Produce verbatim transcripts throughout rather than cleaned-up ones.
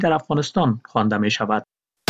در افغانستان خوانده می شود.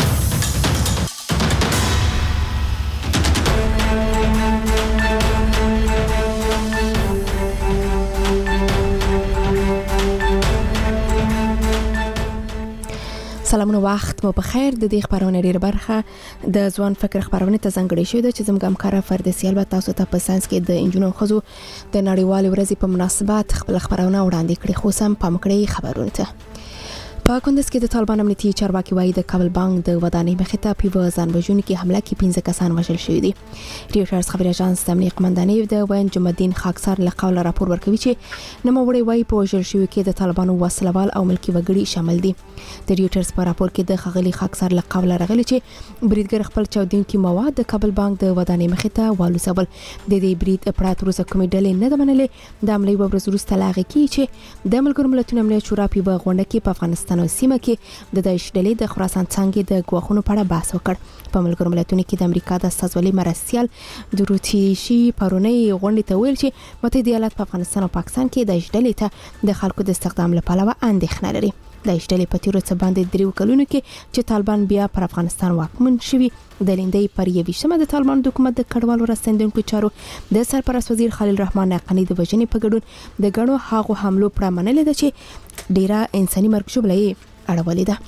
سلامونه وخت مو په خیر. د دې خبرونه ډیره برخه د ځوان فکر خبرونه ته ځانګړې شوې ده چې زموږ همکاره فردوسي البته تاسو ته په ساينس کې د انجونو خزو د نړیوال ورځې په مناسبت خپل خبرونه وړاندې کړي. خو سم پام کړئ خبرونه ته. په کندز کې د طالبان امنیتي چارواکي وایي د کابل بانک د ودانۍ مخې ته په ځانوژونکي کې حمله کې پنځه کسان وژل شوي دي. ریوټرز خبري اژانس د امنیتي قومندانۍ د وین جمعالدین خاکسار له قوله راپور ورکوي چې نوموړی وایي په وژل شوي کې د طالبانو وسلوال او ملکی وګړي شامل دي. د ریوټرز په راپور کې د خغلی خاکسار له قوله راغلي چې بریدګر خپل چاودونکي مواد د کابل بانک د ودانۍ مخې ته والوځول. د دې برید پرات روزه کومې ډلې نه د منلې. د عملي وبرز وروسته لاغې کې چې د ملګرو ملتونو امنیت شورا په غونډه کې په افغانستان او سیمه کې د داعش ډلې د خراسان څنګه د ګواښونو په اړه بحث وکړ. په ملګرو ملتونو کې د امریکا د استازولي مرستيال دروتیشي پرونی غونډې ته ویل چې متحده ایالات په افغانستان او پاکستان کې د داعش ډلې ته د خلکو د استخدام لپاره اندېښنه لري. د داعش ډلې په تیرو څه باندې دریو کلونو کې چې طالبان بیا پر افغانستان واکمن شوي د لیندې پر یویشتمه د طالبان د حکومت د کډوالو راستندونکو چارو د سرپرست وزیر خلیل الرحمن حقانی د وژنې په ګډون د غړو هغو حملو پر منل ده چې ډیره انساني مرګ شوبلې اړولې ده.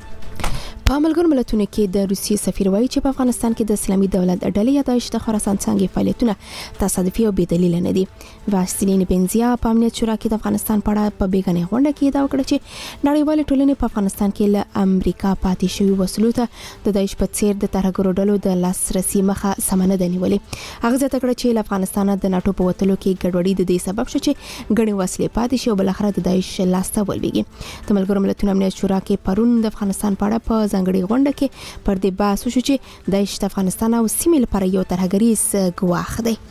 په ملګرو ملتونو کې د روسیې سفیر وایي چې په افغانستان کې د اسلامي دولت ډلې یا داعش د خراسان څنګه فعالیتونه تصادفي او بې دلیل نه دي. واسلین بنزیا په امنیت شورا کې د افغانستان په اړه په بیګنې غونډه کې دا وکړه چې نړیوال ټولنې په افغانستان کې له امریکا پاتې شوی وسلو ته د داعش په څیر د ترهګرو ډلو د لاسرسي مخه سمنه ده نیولې. هغه ځکه کړه چې له افغانستان د ناتو په وټلو کې ګډوډي د دې سبب شو چې غړي وسلې پاتې شي او بل اخر د داعش لاسته ولويږي. د ملګرو ملتونو امنیت شورا کې پرون د افغانستان په اړه په ځانګړي غونډه کې پر دې بحث وشو چې داعش د افغانستان او سیمې لپاره یو ترهګریز ګواښ دی.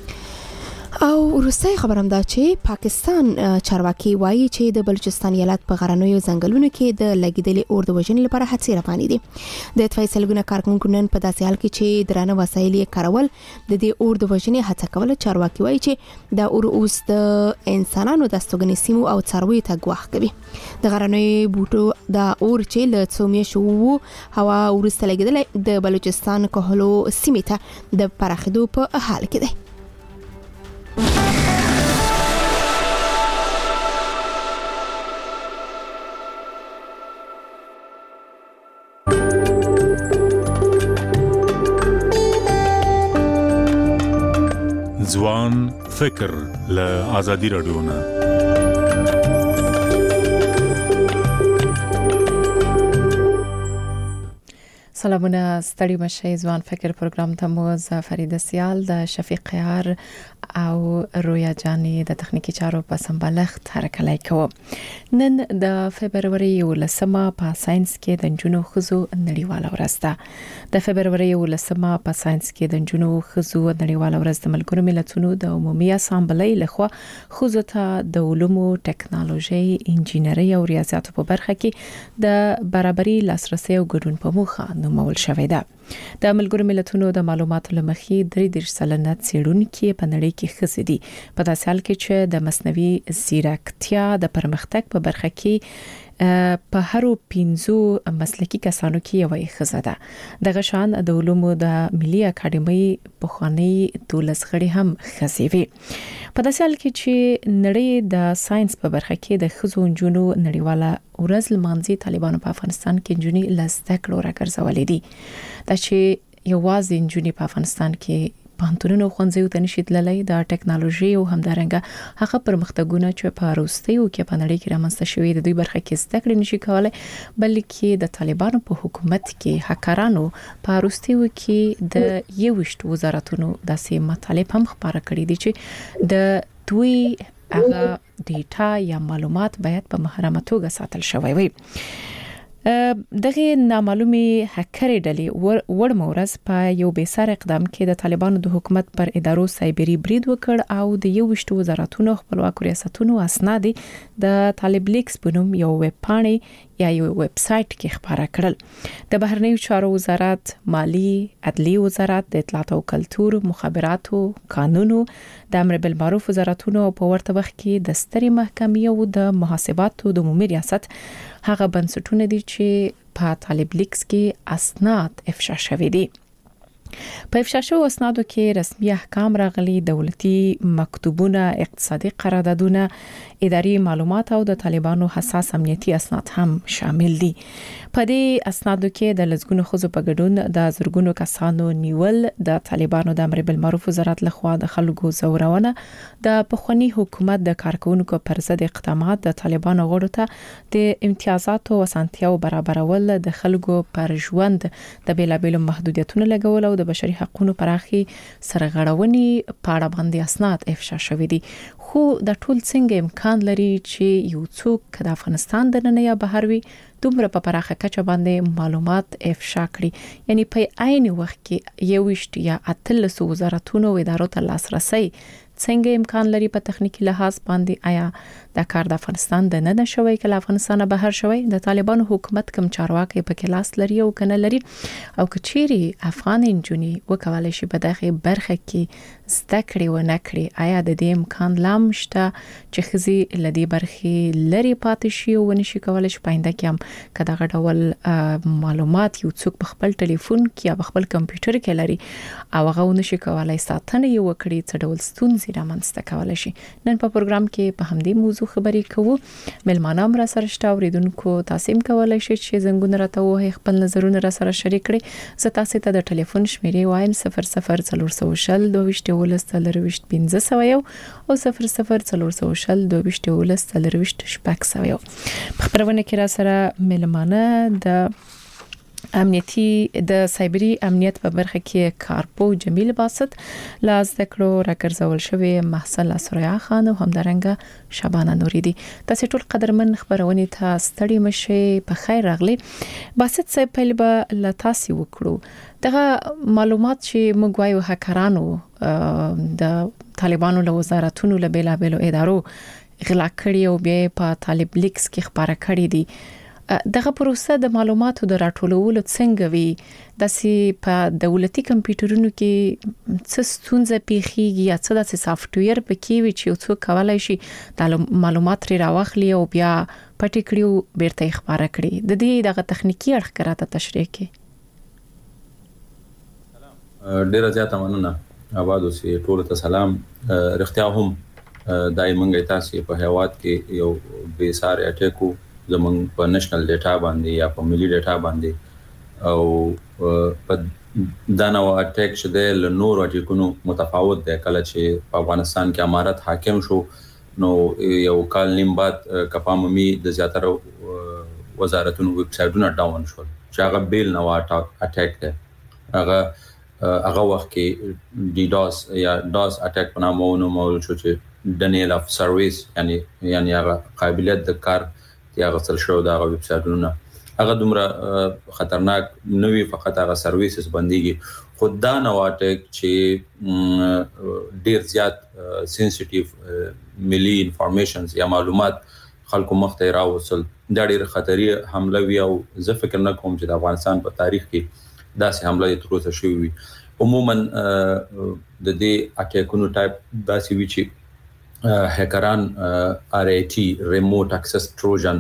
او روسي خبرم دا چې پاکستان چارواکي وایي چې د بلوچستان ایالت په غرنیو ځنګلونو کې د لګیدلې اور د وژنې لپاره هڅې روانې دي. د اطفائیې سلګونه کارکونکو نن په داسې حال کې چې درانه وسایل یې کارول د دې اور د وژنې هڅه کوله. چارواکي وایي چې دا اور اوس د انسانانو د استوګنې سیمو او څارویو ته ګواښ کوي. د غرنیو بوټو دا اور چې له څو میاشتو هوا ورسته لګیدل د بلوچستان کهلو سیمې ته د پراخېدو په حال کې دی. ځوان فکر له آزادي رادیو نه سلامونه ستړي مشه. ځوان فکر پروګرام ته مو ز فردوسي د شفیق قهر او رویا جانی د تخنیکی چارو په سمبالښت هرکلی کوو. نن د فبرवरी ولسمه په ساينس کې د جنونو خزو نړیواله ورځ ده. د فبرवरी ولسمه په ساينس کې د جنونو خزو نړیواله ورځ د ملګرو ملتونو د عمومي اسامبلۍ لخوا خزو ته د علومو، ټکنالوژي، انجینری او ریاضیاتو په برخه کې د برابرۍ لاسرسي او ګډون په موخه نومول شوې ده. د ملګرو ملتونو د معلوماتو لمخې درې دېرش سلنه څېړونکي په نړۍ کې ښځې دي. په داسې حال کې چې د مصنوعي ځیرکتیا د پرمختګ په برخه کې په هرو پینځو مسلکي کسانو کې یوه ښځه ده. دغه شان د علومو د ملي اکاډمۍ پخوانی دولس غړي هم ښځې وي. په داسې حال کې چې نړۍ د ساينس په برخه کې د ښځو نجونو نړیواله ورځ لمانځي، طالبانو په افغانستان کې نجونې له زده کړو راګرځولې دي. دا چې یوازې نجونې په افغانستان کې پانتونونو خوندزیو ته نشي تللی، د ټکنالوژي او همدارنګه هغه پرمختګونه چې په روسیو کې په نړۍ کې رامنځته شوي د دوی برخه کې زده کړې نشي کولای، بلکې د طالبانو په حکومت کې هکرانو په روسیو کې د یوشت وزارتونو داسې مطالب هم خبره کړې دي چې د دوی هغه ډیټا یا معلومات باید په محرمه توګه ساتل شوی وي. دغه نامعلومي هکرې ډلې وړ مورز په یو بیسار اقدام کې د طالبانو د حکومت پر ادارو سایبری برید وکړ او د یو وشتو وزارتونو خپلواک ریاستونو اسناد د طالب لیکس په نوم یو ویب پاڼې یا یو ویب سایټ کې خبره کړل. د بهرنیو چارو وزارت، مالی، عدلیه وزارت، د اطلاعات او کلتور، مخابراتو، قانونو، د امر بالمعروف وزارتونو په ورته وخت کې د سترې محکمې او د محاسباتو د عمومي ریاست هغه بنسټونه دي چې په طالب لیکس کې اسناد افشا شوي دي. په افشا شوو اسنادو کې رسمي احکام راغلي، دولتي مکتوبونه، اقتصادي قراردادونه، اداري معلومات او د طالبانو حساس امنیتي اسناد هم شامل دي. په دې اسنادو کې د لزګونو خزو په ګډون د زرګونو کسانو نیول، د طالبانو د امر بالمعروف وزارت لخوا د خلکو زورونه، د پخوانی حکومت د کارکونکو پر ضد اقدامات، د طالبانو غړو ته د امتیازاتو او اسانتیاو برابرول، د خلکو پر ژوند د بیلابېلو محدودیتونو لګول او د بشري حقوقو پراخي سرغړونې په اړه باندې اسناد افشا شوي دي. خو د ټول څنګه امکان لري چې یو څوک د افغانستان د نن یا بهر وي دومره په پراخه کچه باندې معلومات افشا کړي، یعنی په عین وخت کې یو وشت یا اتلس وزارتونو او ادارو ته لاسرسي څنګه امکان لري په تخنیکی لحاظ باندې؟ آیا دا کار د افغانستان د نه نشوي کله افغانستان بهر شوی؟ د طالبانو حکومت کوم چارواکي په کلاس لري او کنه لري؟ او کچيري افغان انجونی وکولای شي په دغه برخه کې زده کړې و نه کړې؟ آیا د دې امکان لام شته چې خزي لدی برخه لري پاتې شي او ونشي کولای شي پاینده کې هم کداغه ډول معلومات یو څوک په خپل ټلیفون کې یا خپل کمپیوټر کې لري او هغه ونشي کولای ساتنه یو کړی څه ډول ستونزې رامنځته کولای شي؟ نن په پروګرام کې په همدې موضوع خبرې کوو. ملمانه هم را سره شته، اوریدونکو تاسو هم کولای شئ چې زنګونه راته ووهئ، خپل نظرونه را سره شریک کړئ. زه تاسو ته د ټلیفون شمیرې وایم: صفر صفر څلور سوه شل دوه ویشت یولس څلرویشت پنځه سوه یو او صفر صفر څلور سوه شل دوه ویشت یولس څلرویشت شپږ سوه یو. په خبرونه کې را سره ملمانه د امنیتي د سایبری امنیت په برخه کې کارپو جمیل باسط، لاس دکړو راګرځول شوی محسن سوریا خان او همدارنګه شبانه نوري دي. تاسو ټول قدرمن خبرونه ته ستړي مشه، په خیر راغلي. باسط صاحب په لبه لتاسي وکړو دغه معلومات چې موږ وایو هکرانو د طالبانو له وزارتونو له بیلابېلو ادارو غلا کړی او بیا په طالب لیکس کې خبره کړې دي. دغه پروسه د معلوماتو د راټولولو څنګه وي؟ داسې په دولتي کمپیوټرونو کې څه ستونزه پیښیږي یا څه داسې سافټویر پکې وي چې یو څوک کولای شي د معلومات لري راوخلي او بیا پټ کړي بیرته ښکاره کړي؟ د دې دغه تخنیکی اړخ راته تشریح کړئ. ډیره زیاته مننه. آباد اوسئ، ټول ته سلام. رښتیا هم دای منګی تاسو په هیواد کې یو بې ساري اټیکو زمون په نېشنل ډیټا باندې یا په ملي ډیټا باندې او په دانو اټیک شده له نور اټیکونو متفاوت دی. کله چې په افغانستان کې امارت حاکم شو نو یو کال نیم بعد کپامي د زیاتره وزارتونو ویب سایټونه ډاون شول چې هغه بیل نو اټیک دی. هغه هغه وخت کې ډي ډاس یا ډاس اټیک په نامه ونومول شو چې ډنیل اف سرویس، یعنی یعنی هغه قابلیت د کار یا غسل شو دا ویب سایټونه هغه دومره خطرناک نوی، فقط هغه سرویسز بنديږي. خو دا نو اټیک چې ډیر زیات سنسټیو ملي انفارمیشنز یا معلومات خلکو مخته راوصل، دا ډیر خطري حمله وی او زه فکر نه کوم چې د افغانستان په تاریخ کې داسې حمله تر اوسه شوې وي. عموما د دې اټیکونو ټایپ داسې وی چې هکران آر ای ټي ریموټ اکسس ټروجن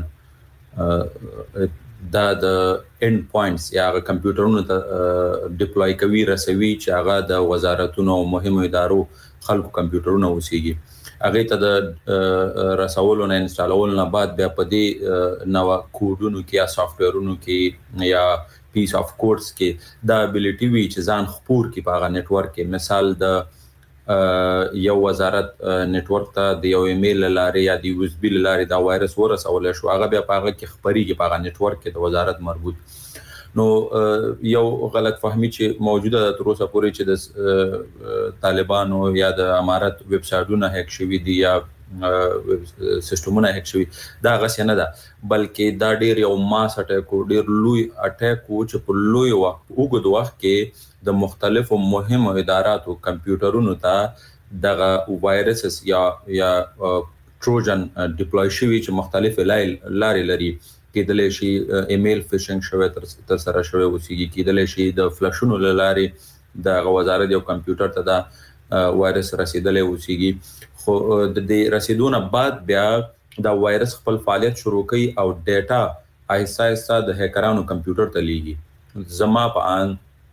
دا د اند پوینټس یا کمپیوټرونو ته ډیپلوي کوي، رسوي چې هغه د وزارتونو او مهمو ادارو خلکو کمپیوټرونه وسیږي. هغه ته د رسولو نه انسټالولو نه بعد بیا په دې نو کوډونو کې یا سافټویرونو کې یا پیس اف کوډز کې دا ابیلیټي وی چې ځان خپور کې په هغه نتورک کې، مثال د یو وزارت نتورک ته د یو ایمیل لاري یا د یو اس بي لاري دا وایرس ورسول شو، هغه بیا په هغه کې خبريږي په هغه نتورک کې د وزارت مربوط. نو یو غلط فهمي چې موجوده تر اوسه پورې چې د طالبانو یا د امارت ویب سایټونه هک شوي دي یا سیستمونه هک شوي، دا غس نه ده، بلکې دا ډیر یو ماس اټیک، ډیر لوی اټیک چې په لوی وخت وګد وخت کې د مختلفو مهمو اداراتو کمپیوټرونو ته دغه وایرسز یا یا ټروجن ډیپلوي شوي چې مختلف لارې لري. کېدلی شي ایمیل فیشنګ شوی تر سره شوی اوسېږي، کېدلی شي د فلشونو له لارې د وزارت یو کمپیوټر ته دا وایرس رسیدلی اوسېږي. خو د دې رسیدونه بعد بیا دا وایرس خپل فعالیت شروع کوي او ډیټا آیسا آیسا د هکرانو کمپیوټر ته لیږي. زما په ان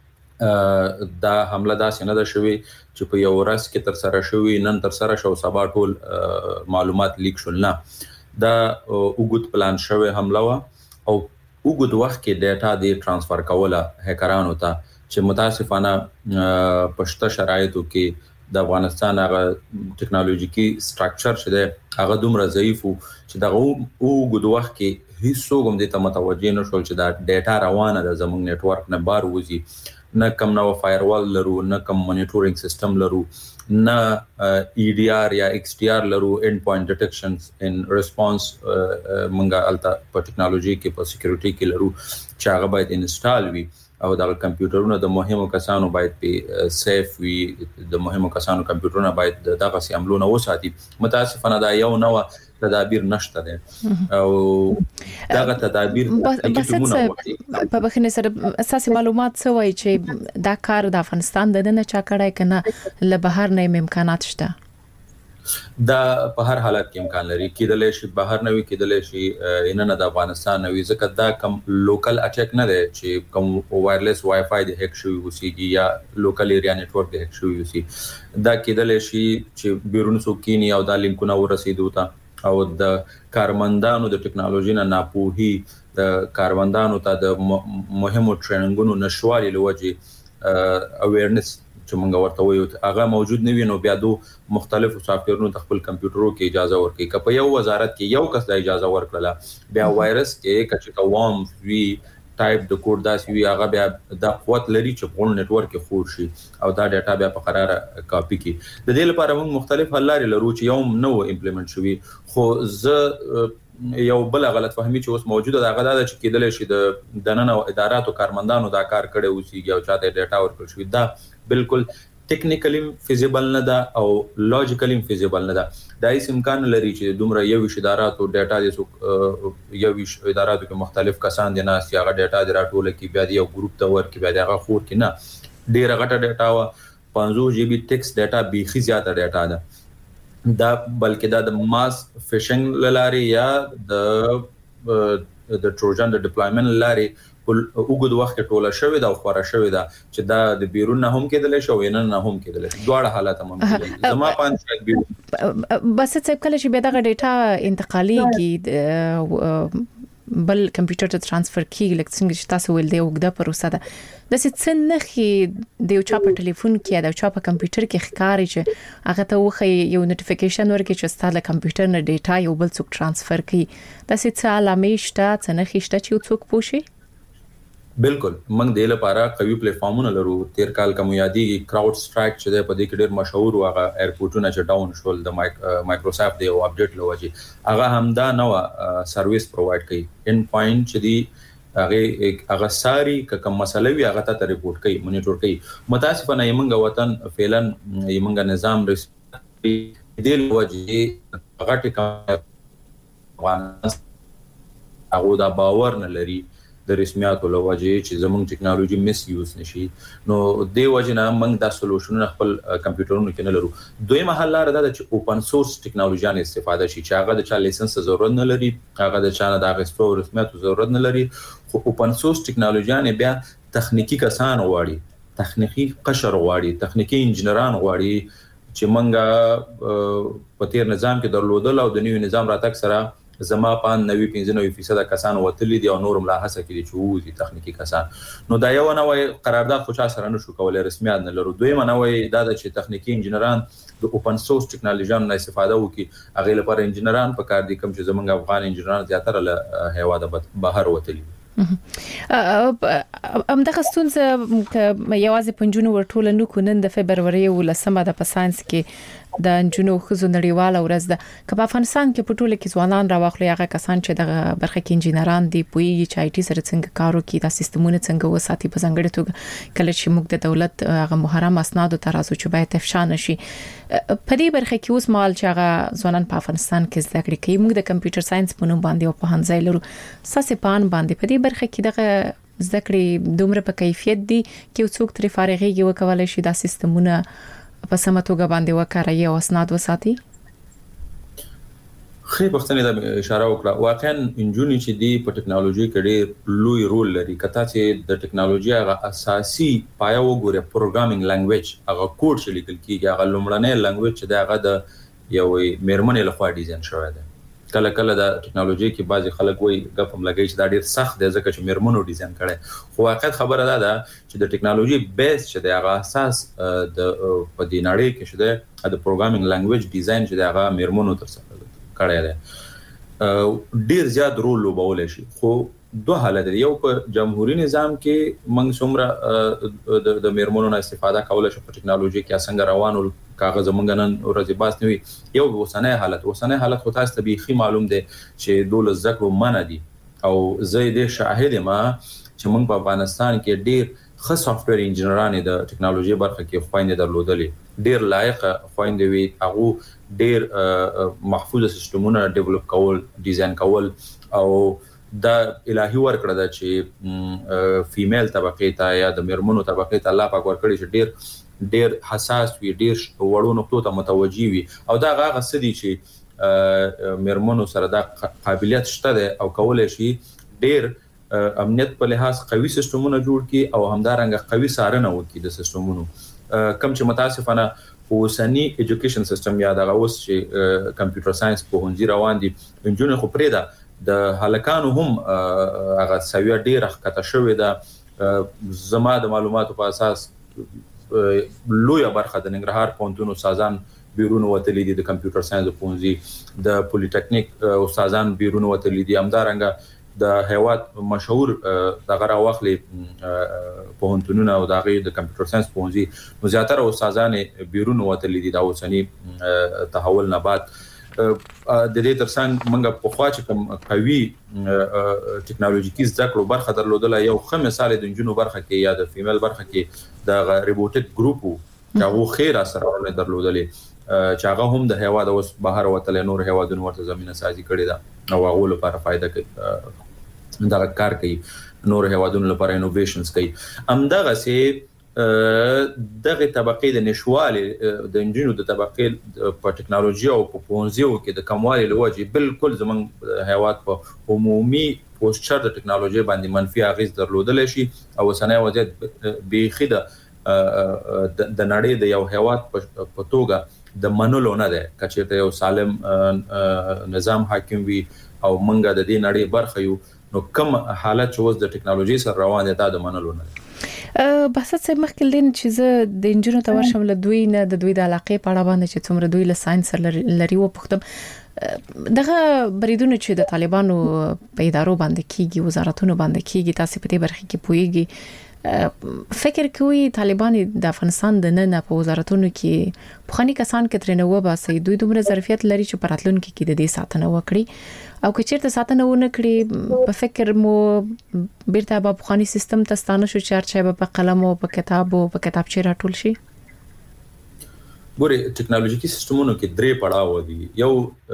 دا حمله دا سینه ده شوی چې په یو ورځ کې تر سره شوی، نن تر سره شو، سبا ټول معلومات لیک شول. نه، دا وګد پلان شوی حمله وا او وګد وخت کې ډیټا دی ترانسفر کوله هکرانو ته چې متاسفانه پښته شرایطو کې د افغانستان هغه ټکنالوژیکي سټراکچر چې ده هغه دومره ضعیف وو چې دغه وګد وخت کې هیڅ هم دې ته متوجه نشول چې دا ډیټا روانه ده زموږ نیټورک نه بار وځي. نه کم نو فایروال لرو، نه کم مانیټورینګ سیستم لرو، نه ای ډی آر یا ایکس ټی آر لرو، اینډ پوینټ ډیټیکشنز ان ریسپانس منګه الته په ټکنالوژي کې په سکیورټي کې لرو چې هغه باید انسټال وي او د کمپیوټرونو د مهمو کسانو باید په سیف وي، د مهمو کسانو کمپیوټرونه باید دغه سي عملونه وساتي. متاسفانه دا یو نو تدابیر نشته ده او دغه تدابیر په بخنه سره اساسي معلومات څه وایي چې دا کار د افغانستان د نه چا کړای کنه له بهر نه امکانات شته؟ دا په هر حالت کې امکان لري، کېدلی شي بهر نه وي، کېدلی شي ان نه د افغانستان نه وي، ځکه دا کم لوکل اټیک نه دی چې کوم وایرلیس وای فای د هک شوی وسیږي یا لوکل ایریا نیټورک د هک شوی وسی. دا کېدلی شي چې بیرون سو کینی او دا لینکونه ورسېدو ته او د کارمندانو د ټکنالوژي نه ناپوهي، د کارمندانو ته د مهمو ټریننګونو نشوالي لوجه اویرنس چې موږ ورته وایو هغه موجود نه وي، نو بیا دوه مختلفو سافټویرونو د خپل کمپیوټرو کې اجازه ورکړي. که په یو وزارت کې یو کس د اجازه ورکړله، بیا وایرس کې کچې کوم وی ټایپ د کوډ داسې وي هغه بیا د قوت لري چې په نتورک کې خور شي او دا ډیټا بیا په قراره کاپی کی. د دې لپاره موږ مختلف حل لري لرو چې یو نو امپلیمنٹ شوی، خو زه یو بل غلط فهمي چې اوس موجوده دا غدا چې کېدل شي د دننه اداراتو کارمندانو دا کار کړي اوسېږي او چاته ډیټا ورکړل شوی. دا بالکل ټیکنیکلی فیزیبل نه ده او لوجیکلی فیزیبل نه ده. دا هیڅ امکان لري چې دومره یو اداراتو ډیټا د یو اداراتو کې مختلف کسان دي نه چې هغه ډیټا د راټول کې بیا د یو ګروپ ته ورکړي بیا دغه خور کې نه. ډیره غټه ډیټا وا پنځوس جی بي ټیکس ډیټا بیخي زیاته ډیټا ده دا، بلکې دا د ماس فیشنګ لاري یا د د ټروجن د ډیپلویمنت لاري وګد وخت ټوله شوی دا خورا شوی دا چې دا د بیرون نه هم کېدل شو وینه نه هم کېدل شي، دواړه حالات ممکن دي. زما پان شاید بیرون بس څه کله چې به دا ډیټا انتقالي بل کمپیوټر ته ترانسفر کیږي لکه څنګه چې تاسو ول دی وګدا پروسه ده د څه نخي د یو چا په ټلیفون کې د چا په کمپیوټر کې ښکاري چې هغه ته وخی یو نوټیفیکیشن ورکړي چې ستاسو کمپیوټر نه ډیټا یو بل څوک ترانسفر کوي. د څه علامې شته څه نخي شته چې څوک پوښي؟ بالکل موږ د لپاره قوي پلیټ فارمونه لرو. تیر کال کوم یادېږي کراود سټرایک چې په دې کې ډېر مشهور واغه ایرپورټونه چې ډاون شول د مایکروسافټ دی او اپډیټ لوجي هغه همدا نو سرویس پروواید کوي. ان پوینټ چې دی هغه هغه ساری کوم مسله وی هغه ته ریپورت کوي، مونیټور کوي. متاسفانه یمنګ وطن فعلا یمنګ نظام رسمي دی لوجي هغه ټکا هغه دا باور نه لري د رسمیاتو لوجه چې زموږ ټکنالوژي مس یوز نشي. نو د وجنه موږ دا سولوشن خپل کمپیوټرونو کې نه لرو. دویمه حل لري دا چې اوپن سورس ټکنالوژي نه استفاده شي چې هغه د چا لایسنس ضرورت نه لري، هغه د چا نه د غوښتو رسمیاتو ضرورت نه لري. خو اوپن سورس ټکنالوژي نه بیا تخنیکی کسان غواړي، تخنیکی قشر غواړي، تخنیکی انجنیران غواړي چې موږ په تیر نظام کې درلودل او د نوي نظام راتګ سره زما پان نوي پنځه نوي فیصد کسان وتلی دي او نور ملاحظه کړي چې وو دي تخنیکی کسان. نو دا یو نوې قرارداد خو چا سره نشو کولای، رسمیت نه لرو. دویمه نوې دا چې تخنیکی انجنیران د اوپن سورس ټکنالوژي نه استفاده وکړي. هغه لپاره انجنیران په کار دي کوم چې زمونږ افغان انجنیران زیاتره له هیواده بهر وتلی. ام دغه ستونزه یوازې پنځونو ورټول نو کونن د فبرवरी ولسمه د پساینس کې د انجونو خزو نړیواله ورځ ده. که په افغانستان کې په ټوله کې ځوانان راوخلي هغه کسان چې د برخه کې انجینران دي پوي چې آی ټي سره څنګه کارو کوي، د سیستمونو څنګه وساتي په ځنګړې توګه کله چې موږ د دولت هغه محرم اسناد ترازو چې باید افشا نشي. په دې برخه کې اوس مال چې هغه ځوانان په افغانستان کې زده کړې کوي، موږ د کمپیوټر ساينس په نوم باندې او په هنځای لرو ساسې پان باندې په دې برخه کې دغه زده کړې دومره په کیفیت دي چې څوک تر فارغي وکولای شي د سیستمونو په سمه توګه باندې وکړي او اسناد وساتي. خې پښتنې د اشاره وکړه واقعا انجونی چې دی په ټکنالوژي کې ډېر لوی رول لري کته چې د ټکنالوژي هغه اساسي پایه وګوره پروګرامینګ لانګویج هغه کوډ چې لیکل کیږي هغه لومړنی لانګویج چې هغه د یوې میرمنې لخوا ډیزاین شوی دی کله کله د ټکنالوژي کې بعضي خلک وایي غفم لګي چې دا ډېر سخت دی ځکه چې میرمنو ډیزاین کړي خو واقعیت خبره ده ده چې د ټکنالوژي بیس چې دی هغه اساس د په دې نړۍ کې چې دی د پروګرامینګ لانګویج ډیزاین چې دی هغه میرمنو تر څنګ کړی دی ډیر زیات رول لوبولی شي خو دوه حالت یو په جمهوریت نظام کې موږ څومره د میرمنو نه استفاده کولای شو په ټکنالوژي کې څنګه روانو کاغذ موږ نن ورځې باس نه وي یو اوسنی حالت اوسنی حالت خو تاسو ته بیخي معلوم دی چې دولت ذکر منع دي او زه دې شاهد ما چې موږ په افغانستان کې ډیر ښه سافټویر انجینران د ټکنالوژي برخه کې خويندې درلودلې ډیر لایق خويندې وي هغه ډیر محفوظ سیستمونه ډیولپ کول ډیزاین کول او دا الهي ورکړه ده چې فیمیل طبقه ته یا د میرمنو طبقه ته الله پاک ورکړي چې ډیر ډیر حساس وي ډیر وړو نقطو ته متوجي وي او دا هغه سدي چې میرمنو سره دا قابلیت شته ده او کولای شي ډیر امنیت په لحاظ قوي سیستمونه جوړ کړي او همدارنګه قوي څارنه وکړي د سیستمونو کم چې متاسفانه اوسنی ایجوکیشن سیستم یا د اوس چې کمپیوټر ساينس په هنځي روان دي انجونې خو پرې ده د هلکانو هم هغه سوي ډیر ښکته شوې ده زما د معلوماتو په اساس لویه برخه د ننګرهار پوهنتون استادان بیرون وتلي دي د کمپیوټر ساينس په هنځي د پولیټیکنیک استادان بیرون وتلي دي همدارنګه د هیواد مشهور دغه راوخلي پوهنتونونه او دغه د کمپیوټر ساينس پوهنځي نو زیاتره استادان بیرون وتلي دي د اوسنی تحول نه بعد د دې ترڅنګ موږ په خوا چې کوم قوي ټکنالوژیکي زده کړو برخه درلودل یو ښه مثال د انجونو برخه کې یا د فیمیل برخه کې د روبوټیک ګروپ چې هغه خیر سره درلودلې چې هغه هم د هیواد اوس بهر وتل نور هیوادونو ورته زمينه سازي کړې ده او هغه لپاره فائدہ کوي دا کار کوي نور هیوادونو لپاره انوویشنز کوي همدغه سي دغه طبقه د نشواله د انجینو د طبقه په ټکنالوژي او په پونځیو کې د کموالي لوجه بالکل زمون هیواد په عمومي پوسچر د ټکنالوژي باندې منفي اغیز درلودل شي او سنه وضعیت بيخي د د نړۍ د یو هیواد په توګه د منلو نه ده کچېته یو سالم نظام حاکم وي او منګه د دې نړۍ برخه یو نو کوم حالت چې اوس د ټکنالوژي سره روان دي دا د منلو نه بس څه مخکې لین چې زه د انجینو ته ورشم له دوی نه د دوی د علاقې په اړه باندې چې څومره دوی له ساينس لري و پختم دغه بریدونه چې د طالبانو په ادارو باندې کیږي وزارتونو باندې کیږي تاسو په دې برخه کې پوهیږي فکر کوي طالبان د افغانستان د نن په وزارتونو کې پخوانی کسان کې ترنه و باسي دوی دومره ظرفیت لري چې پراتلونکو کې د دې ساتنه وکړي او که چیرته ساتنه ونه کړي په فکر مو بیرته به پخوانی سیستم ته ستانه شو چې په قلم او په کتاب او په کتابچه راټول شي ګوري ټکنالوژیکي سیستمونو کې درې پړاو دي یو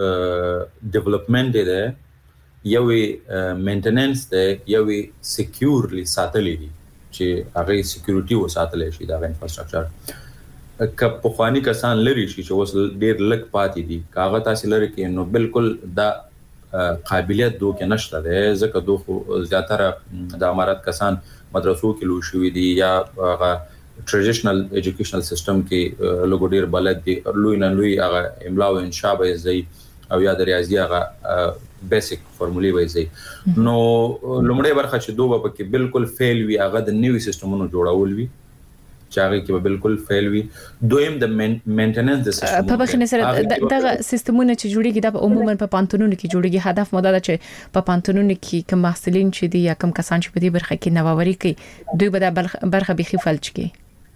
ډیولپمنٹ دی یو مینټیننس دی یو سکیورلی ساتل دي چې هغه سکیورټي وساتل شي دا انفراستراکچر ک په خواني کسان لري شي چې اوس ډیر لک پاتې دي کاغه تاسو لري کې نو بالکل دا قابلیت دوه کې نشته ده ځکه دوه زیاتره د امارات کسان مدرسو کې لو شوې دي یا هغه ټریډیشنل ایجوکیشنل سیستم کې لوګو ډیر بلد دي لوی نه لوی هغه املا او انشاء به زی او یا د ریاضي هغه بیسیک فارمولې وایي نو لومړی برخه چې دوه په کې بالکل فیل وي هغه د نیو سیستمونو جوړول وي چې هغه کې بالکل فیل وي دویم د مینټیننس د سیستم په بخښنه سره دغه سیستمونه چې جوړیږي د عموما په پانتونونو کې جوړیږي هدف مو دا چې په پانتونونو کې کوم محصلین چې دي یا کوم کسان چې په دې برخه کې نوآوري کوي دوی به د برخه بيخي فلج کوي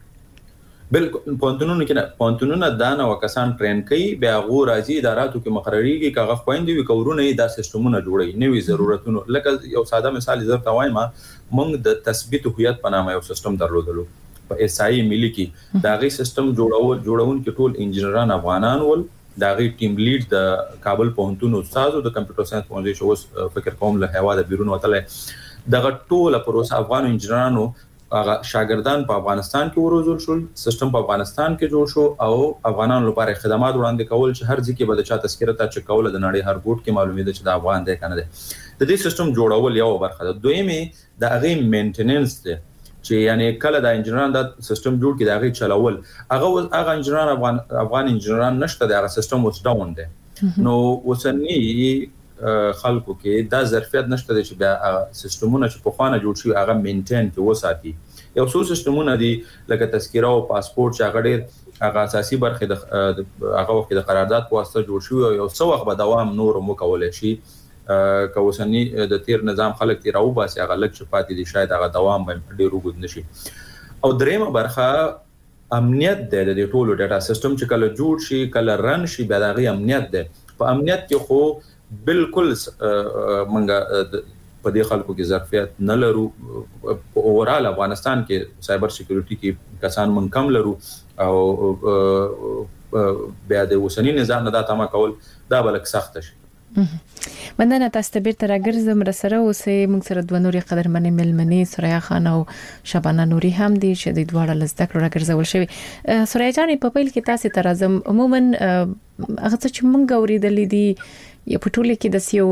بالکل پونتونونو کې نه پونتونونو دا نه وکسان ټرین کوي بیا غو راځي اداراتو کې مقرریږي کاغه خويندې وي کورونه دا سیستمونه جوړي نوې ضرورتونو لکه یو ساده مثال زر توایم موږ د تثبیت هویت په نامه یو سیستم درلودلو په اس آی ملي کې دا غي سیستم جوړول جوړون کې ټول انجنیران افغانان ول دا غي ټیم لیډ د کابل پوهنتون استادو د کمپیوټر ساينس پوهنځي شو فکر کوم له هوا د بیرون وتله دغه ټول پروسه افغان انجنیرانو هغه شاګردان په افغانستان کې وروزل شول، سیستم په افغانستان کې جوړ شو او افغانانو لپاره خدمات وړاندې کول چې هر ځکه به د چا تذکره ته چې کوله د نړۍ هر ګوټ کې معلومه ده چې د افغان دی کنه دی. د دې سیستم جوړول یو برخه ده. دویمه د هغه مینټیننس ده چې یعنی کله د انجنیران د سیستم جوړ کې د هغه چلول هغه هغه انجنیران افغان افغان انجنیران نشته، د هغه سیستم اوس ډاون ده. نو وسنی خلکو کې دا ظرفیت نشته چې بیا سیستمونه چې په خوانه جوړ شي هغه مینټین کې وساتي. یو څو سیستمونه دي لکه تذکره او پاسپورت چې هغه ډېر هغه اساسي برخه د هغه وخت د قرارداد په واسطه جوړ شو، یو څو وخت به دوام نور مو کولای شي. که وسنی د تیر نظام خلک تیر او باسي هغه لک چې پاتې دي شاید هغه دوام به ډېر وګد نشي. او دریمه برخه امنیت د دې ټولو ډاټا سیستم چې کله جوړ شي کله رن شي بیا د امنیت ده. په امنیت کې خو بالکل منګه په دې خلکو کې ظرفیت نه لرو. اورال افغانستان کې سایبر سکیورټي کې کسان من کم لرو او بیا د وسنی نظام نه دا تمه کول دا بلک سخت شي. مننه تاسو ته بیرته راګرځم رسره اوسې موږ سره دوه نوري قدرمنې ملمنې سوریا خان او شبانه نوري هم دي چې د دواړه لزده کړو راګرځول شوی. سوریا جان په پیل کې تاسو ته راځم. عموما هغه چې موږ اوریدلې دي یا په ټوله کې د سیو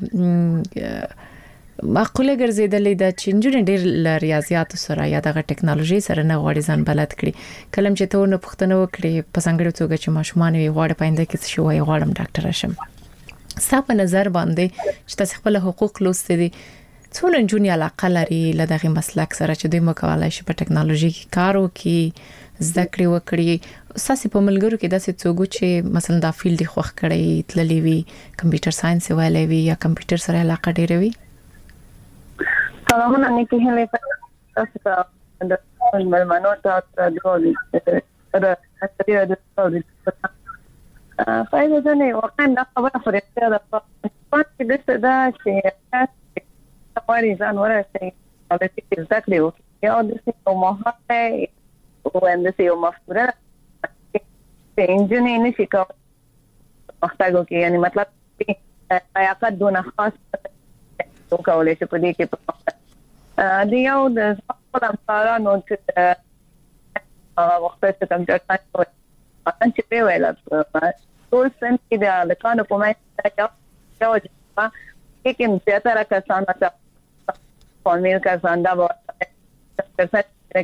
معقوله ګرځیدلې ده چې انجن ډېر ریاضیات سره یا دغه ټکنالوژي سره نه غوړي ځان بلد کړي. کلم چې ته نو پښتنه وکړي په څنګه توګه چې ماشومان وي غوړ پاینده کې شي وای غوړم ډاکټر شم. ستاسو په نظر باندې چې تاسو خپل حقوق لوستي دي څونه انجن علاقه لري لدغه مسلک سره چې دوی مکوالای شي په ټکنالوژي کې کار وکړي زده کړې وکړي. ساسي په ملګرو کې داسې څوک چې مثلا دا فیلډ خوښ کړي تللی وي کمپیوټر ساينس ویلې وي یا کمپیوټر سره علاقه ډېره وي. سلامونه نیکی هلې تاسو ته د ملمنو ته د د د فایده ده نه واقعا دا خبره فرصت ده په پاتې د څه دا چې تاسو ځان ورته او د دې ذکر یو یو د څه مهارت او د څه یو مفکوره چې انجن یې نشي کولای محتاجو کې یعنی مطلب لیاقت دونه خاص تو کولای شي په دې کې په دی یو د خپل امکاناتو چې هغه وخت ته کمپیوټر ساينس ان چې په ویل ټول سن کې د لکانو په مې دا یو چې کوم څه تر کسان ته فورمول کسان دا وایي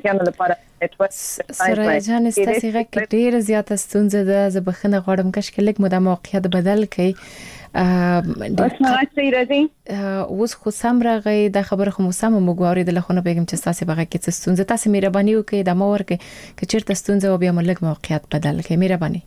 سره جان استاسې غږ ډېر زیات ستونزه ده. زه بخنه غواړم کښ کې لږ مو د موقعیت بدل کړئ. اوس خو سم راغی دا خبره خو مو سم وګورئ د لخونه پیغام چې تاسو بغه کې څه ستونزه تاسو مهرباني وکړئ د مور کې چې چیرته ستونزه و بیا ملک موقعیت بدل کړئ مهرباني.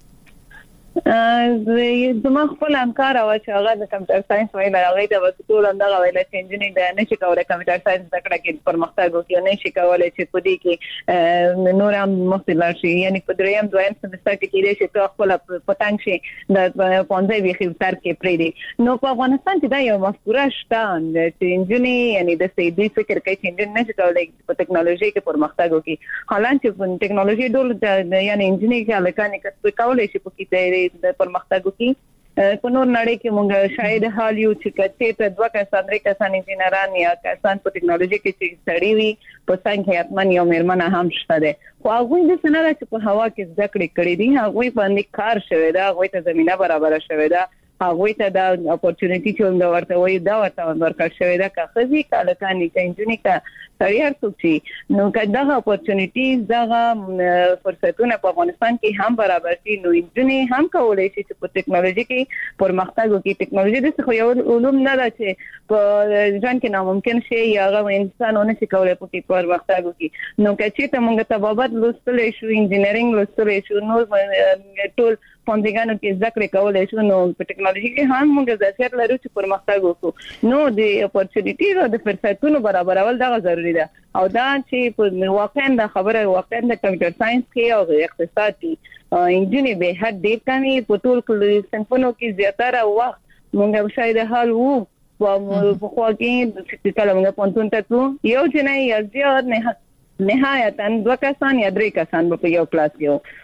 زما خپل همکار او چې هغه د کمپیوټر ساينس ویل هغه د وسطول اندغه ویل چې انجینیر د نشي کولای کمپیوټر ساينس زده کې پرمختګ وکړي نه شي کولای چې په دې کې نور هم مختلف شي یعنی په دریم دویم سمستر کې کېږي چې ته خپل پټنګ شي د پونځه وی خبر کې پرې دي. نو په افغانستان کې دا یو مفکوره شته چې انجینیر یعنی د سیدی فکر کوي چې انجینیر نشي کولای په ټکنالوژي کې پرمختګ وکړي. حالانکه په ټکنالوژي ډول یعنی انجینیر کې الکانې کې کولای شي په کې د پرمختګ کی په نور نړۍ کې مونږ شاید حال یو چې کته ته دوه کسان درې کسان انجینران یا کسان په ټکنالوژي کې چې سړی وي په څنګه حتمن یو مېرمنه هم شته ده. خو هغه د سنره چې په هوا کې زده کړې کړې دي هغه باندې کار شوی دا هغه ته زمينه برابر شوی دا هغه ته دا اپورتونټی چې موږ ورته وایو دا ورته ورکړ شوی دا که خزي کله کانی کې انجینیر کا سړی څوک نو کله اپورتونټیز دا فرصتونه په افغانستان کې هم برابر دي. نو انجینیر هم کولای شي چې په ټکنالوژي کې پرمختګ وکړي. ټکنالوژي د څه یو علوم نه ده چې په ځان کې ناممکن شي یا هغه انسان ونه شي کولای په کې پرمختګ وکړي. نو کچې ته موږ ته بابت لوستل شو انجینرینګ لوستل شو نو ټول پوندګانو کې ذکر کولای شو نو په ټکنالوژي کې هم موږ ظرفیت لرو چې پرمختګ وکړو. نو د اپورتونټیز او د فرصتونو برابرول دا ضروری ده او دا چې په واقعا د خبره واقعا د کمپیوټر ساينس کې او اقتصاد کې انجینیر به حد ډیر کمی په ټول صنفونو کې زیاتره وخت موږ شاید حال وو په خو کې چې کله موږ پونتون ته یو جنای یا زیات نه نهایتاً دوه کسان یا درې کسان په یو کلاس کې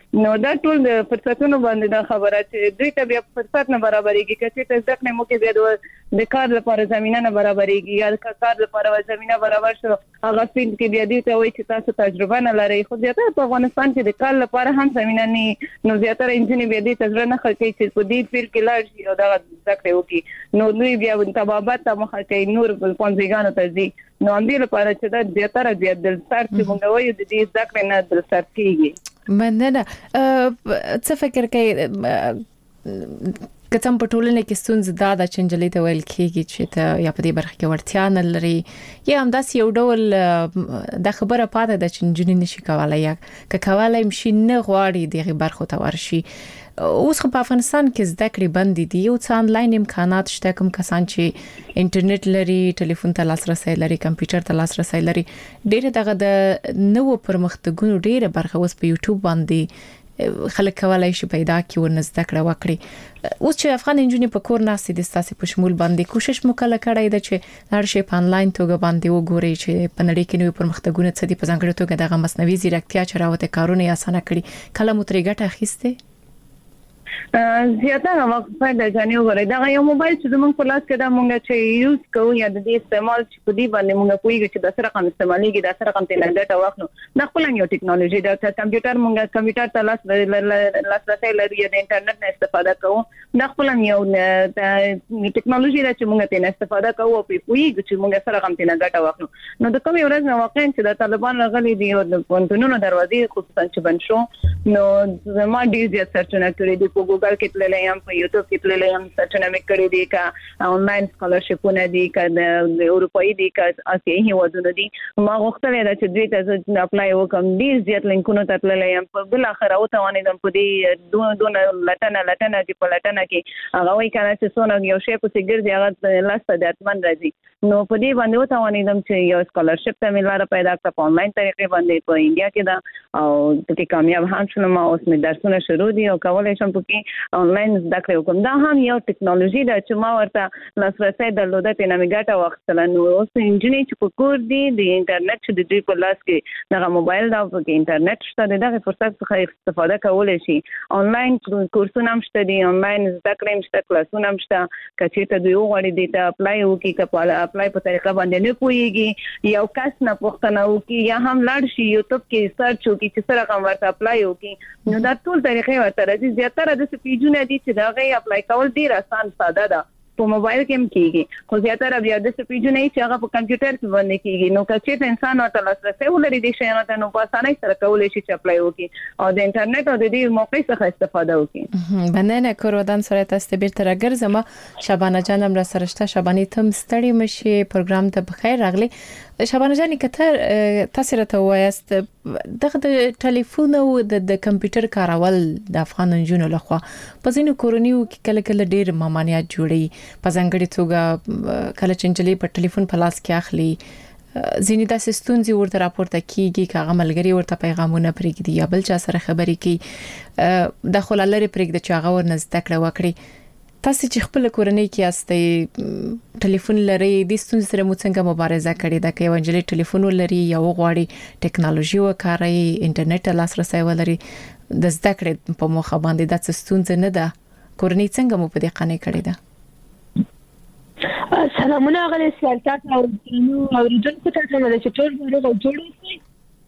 نو دا ټول د فرصتونو باندې دا خبره چې دوی ته بیا فرصت نه برابرېږي چې ته ځکه مو کې بیا د کار لپاره زمينه نه برابرېږي یا د کار لپاره زمينه برابر شو هغه فیلډ کې بیا دوی ته وایي چې تاسو تجربه نه لرئ خو زیاتره په افغانستان کې د کار لپاره هم زمينه نه نو زیاتره انجنیر بیا دې تجربه نه کوي چې په دې فیلډ کې لاړ شي او دا ځکه وکي نو دوی بیا تبابت ته مخه کوي نور په پونځګانو ته ځي نو اندې لپاره چې دا زیاتره بیا د سر چې موږ وایو د دې ځکه نه د سر کېږي مننه څه فکر کوي کتم په ټولنه کې ستونزې دا د چنجلې ته ویل کېږي چې ته یا په دې برخه کې ورتیا نه لري یا هم داس یو ډول د خبره پاته د چنجنې نشي کولای یا ک کولای مشي نه غواړي دغه برخه ته ورشي اوس په افغانستان کې زده کړې بند دي او څه انلاین امکانات شته کوم کسان چې انټرنیټ لري ټلیفون ته لاسرسي لري کمپیوټر ته لاسرسي لري ډېر دغه د نوو پرمختګونو ډېر برخه اوس په یوټیوب باندې خلک کولای شي پیدا کړي او زده کړه وکړي اوس چې افغان انجنیر په کور ناسي د ستاسو په شمول باندې کوشش وکړه کړای د چې هر شی په انلاین توګه باندې وګوري چې په نړۍ کې نوې پرمختګونه څه دي په ځانګړي توګه دغه مصنوعي ځیرکتیا چې راوته کارونه آسانه کړي کله مو ترې ګټه اخیسته زیاتره وخت په د جنیو غوړې دا یو موبایل چې موږ په لاس کې دا موږ چې یوز کوو یا د دې استعمال چې په دې باندې موږ کوی چې د سره کوم استعمالېږي د سره کوم ته لګټه واخلو دا خپل یو ټیکنالوژي دا کمپیوټر موږ کمپیوټر ته لاس لاسرسي لري د انټرنیټ نه استفاده کوو دا خپل یو ټیکنالوژي دا چې موږ ته استفاده کوو په کوی چې موږ سره کوم ته لګټه واخلو نو د کوم ورځ نو واقعا چې د طالبان راغلي دي او د پونتونو دروازې خصوصا چې بن شو نو زما ډیر زیات سرچینه کړې دي په ګوګل کې تللې یم په یوټیوب کې تللې یم سرچینه مې کړې دي کا آنلاین سکالرشپونه دي کا د اروپאי دي کا اسیایي هیوادونو دي ما غوښتل دا چې دوی ته اپلای وکم ډیر زیات لینکونو ته تللې یم په بل اخر او ته ونه دم په دې دوه دوه لټنه لټنه کې په لټنه کې هغه وایي کنه چې څونه یو شی په سیګر دی هغه لاسته د اتمن راځي نو په دې باندې وته ونه دم چې یو سکالرشپ ته ملاره پیدا کړ په آنلاین طریقې باندې په انډیا کې دا او ټکی کامیاب هم شوم اوس مې درسونه شروع دي او کولای شم په آنلاین زده کړې وکم دا هم یو ټیکنالوژي ده چې ما ورته لاسرسي درلوده ته نه میګټه وختل نو اوس انجنیر چې په کور دي د انټرنیټ چې د دوی په لاس کې دغه موبایل دا په انټرنیټ شته دغه فرصت څخه استفاده کولای شي آنلاین کورسونه هم شته دي آنلاین زده کړې هم شته کلاسونه هم شته کچې ته دوی وغواړي د ته اپلای وکړي کپاله اپلای په طریقه باندې نه پويږي یو کس نه پوښتنه وکړي یا هم لاړ شي یوټیوب کې سرچ وکړي چې سره کوم ورته اپلای وکړي نو دا ټول طریقې ورته راځي زیاتره د سپیجونه دي چې دا غي اپلای کول ډیر آسان ساده ده په موبایل کې هم کیږي خو زیاتره بیا د سپیجونه چې هغه په کمپیوټر کې باندې کیږي نو کچې ته انسان ورته لاسرسي ولري د شیانو ته نو په اسانۍ سره کولای شي چې اپلای وکړي او د انټرنیټ او د دې موقع څخه استفاده وکړي بننه کورودان سره تاسو به تر ګرځم شبانه جانم را سرهشته شبانی تم ستړي مشي پروګرام ته بخیر راغلی شبانه جاني کتر تاسو راته وایست دغه د ټلیفون او د کمپیوټر کارول د افغان انجونو لخوا په ځینو کورونیو کې کله کله ډېر مامانیات جوړي په ځانګړي توګه کله چنجلې په ټلیفون په لاس کې اخلي ځینې د ستونزې ورته راپورته کیږي کاغه ملګری ورته پیغامونه پرېږدي یا بل چا سره خبرې کوي د خلالره پرېږدي چې هغه ورنځ تکړه وکړي تاسو چې خپل کورنۍ کې استئ ټلیفون لري د ستونزې سره مو څنګه مبارزه کړې ده کې ونجلې ټلیفون لري یا وغواړي ټیکنالوژي وکاروي انټرنیټ لاسرسي ولري د زده کړې په موخه باندې د ستونزې نه ده کورنۍ څنګه مو په دې قانې کړې ده سلامونه غلې سیالتات او نو اوریدونکو ته څنګه د چټور ورو جوړ شي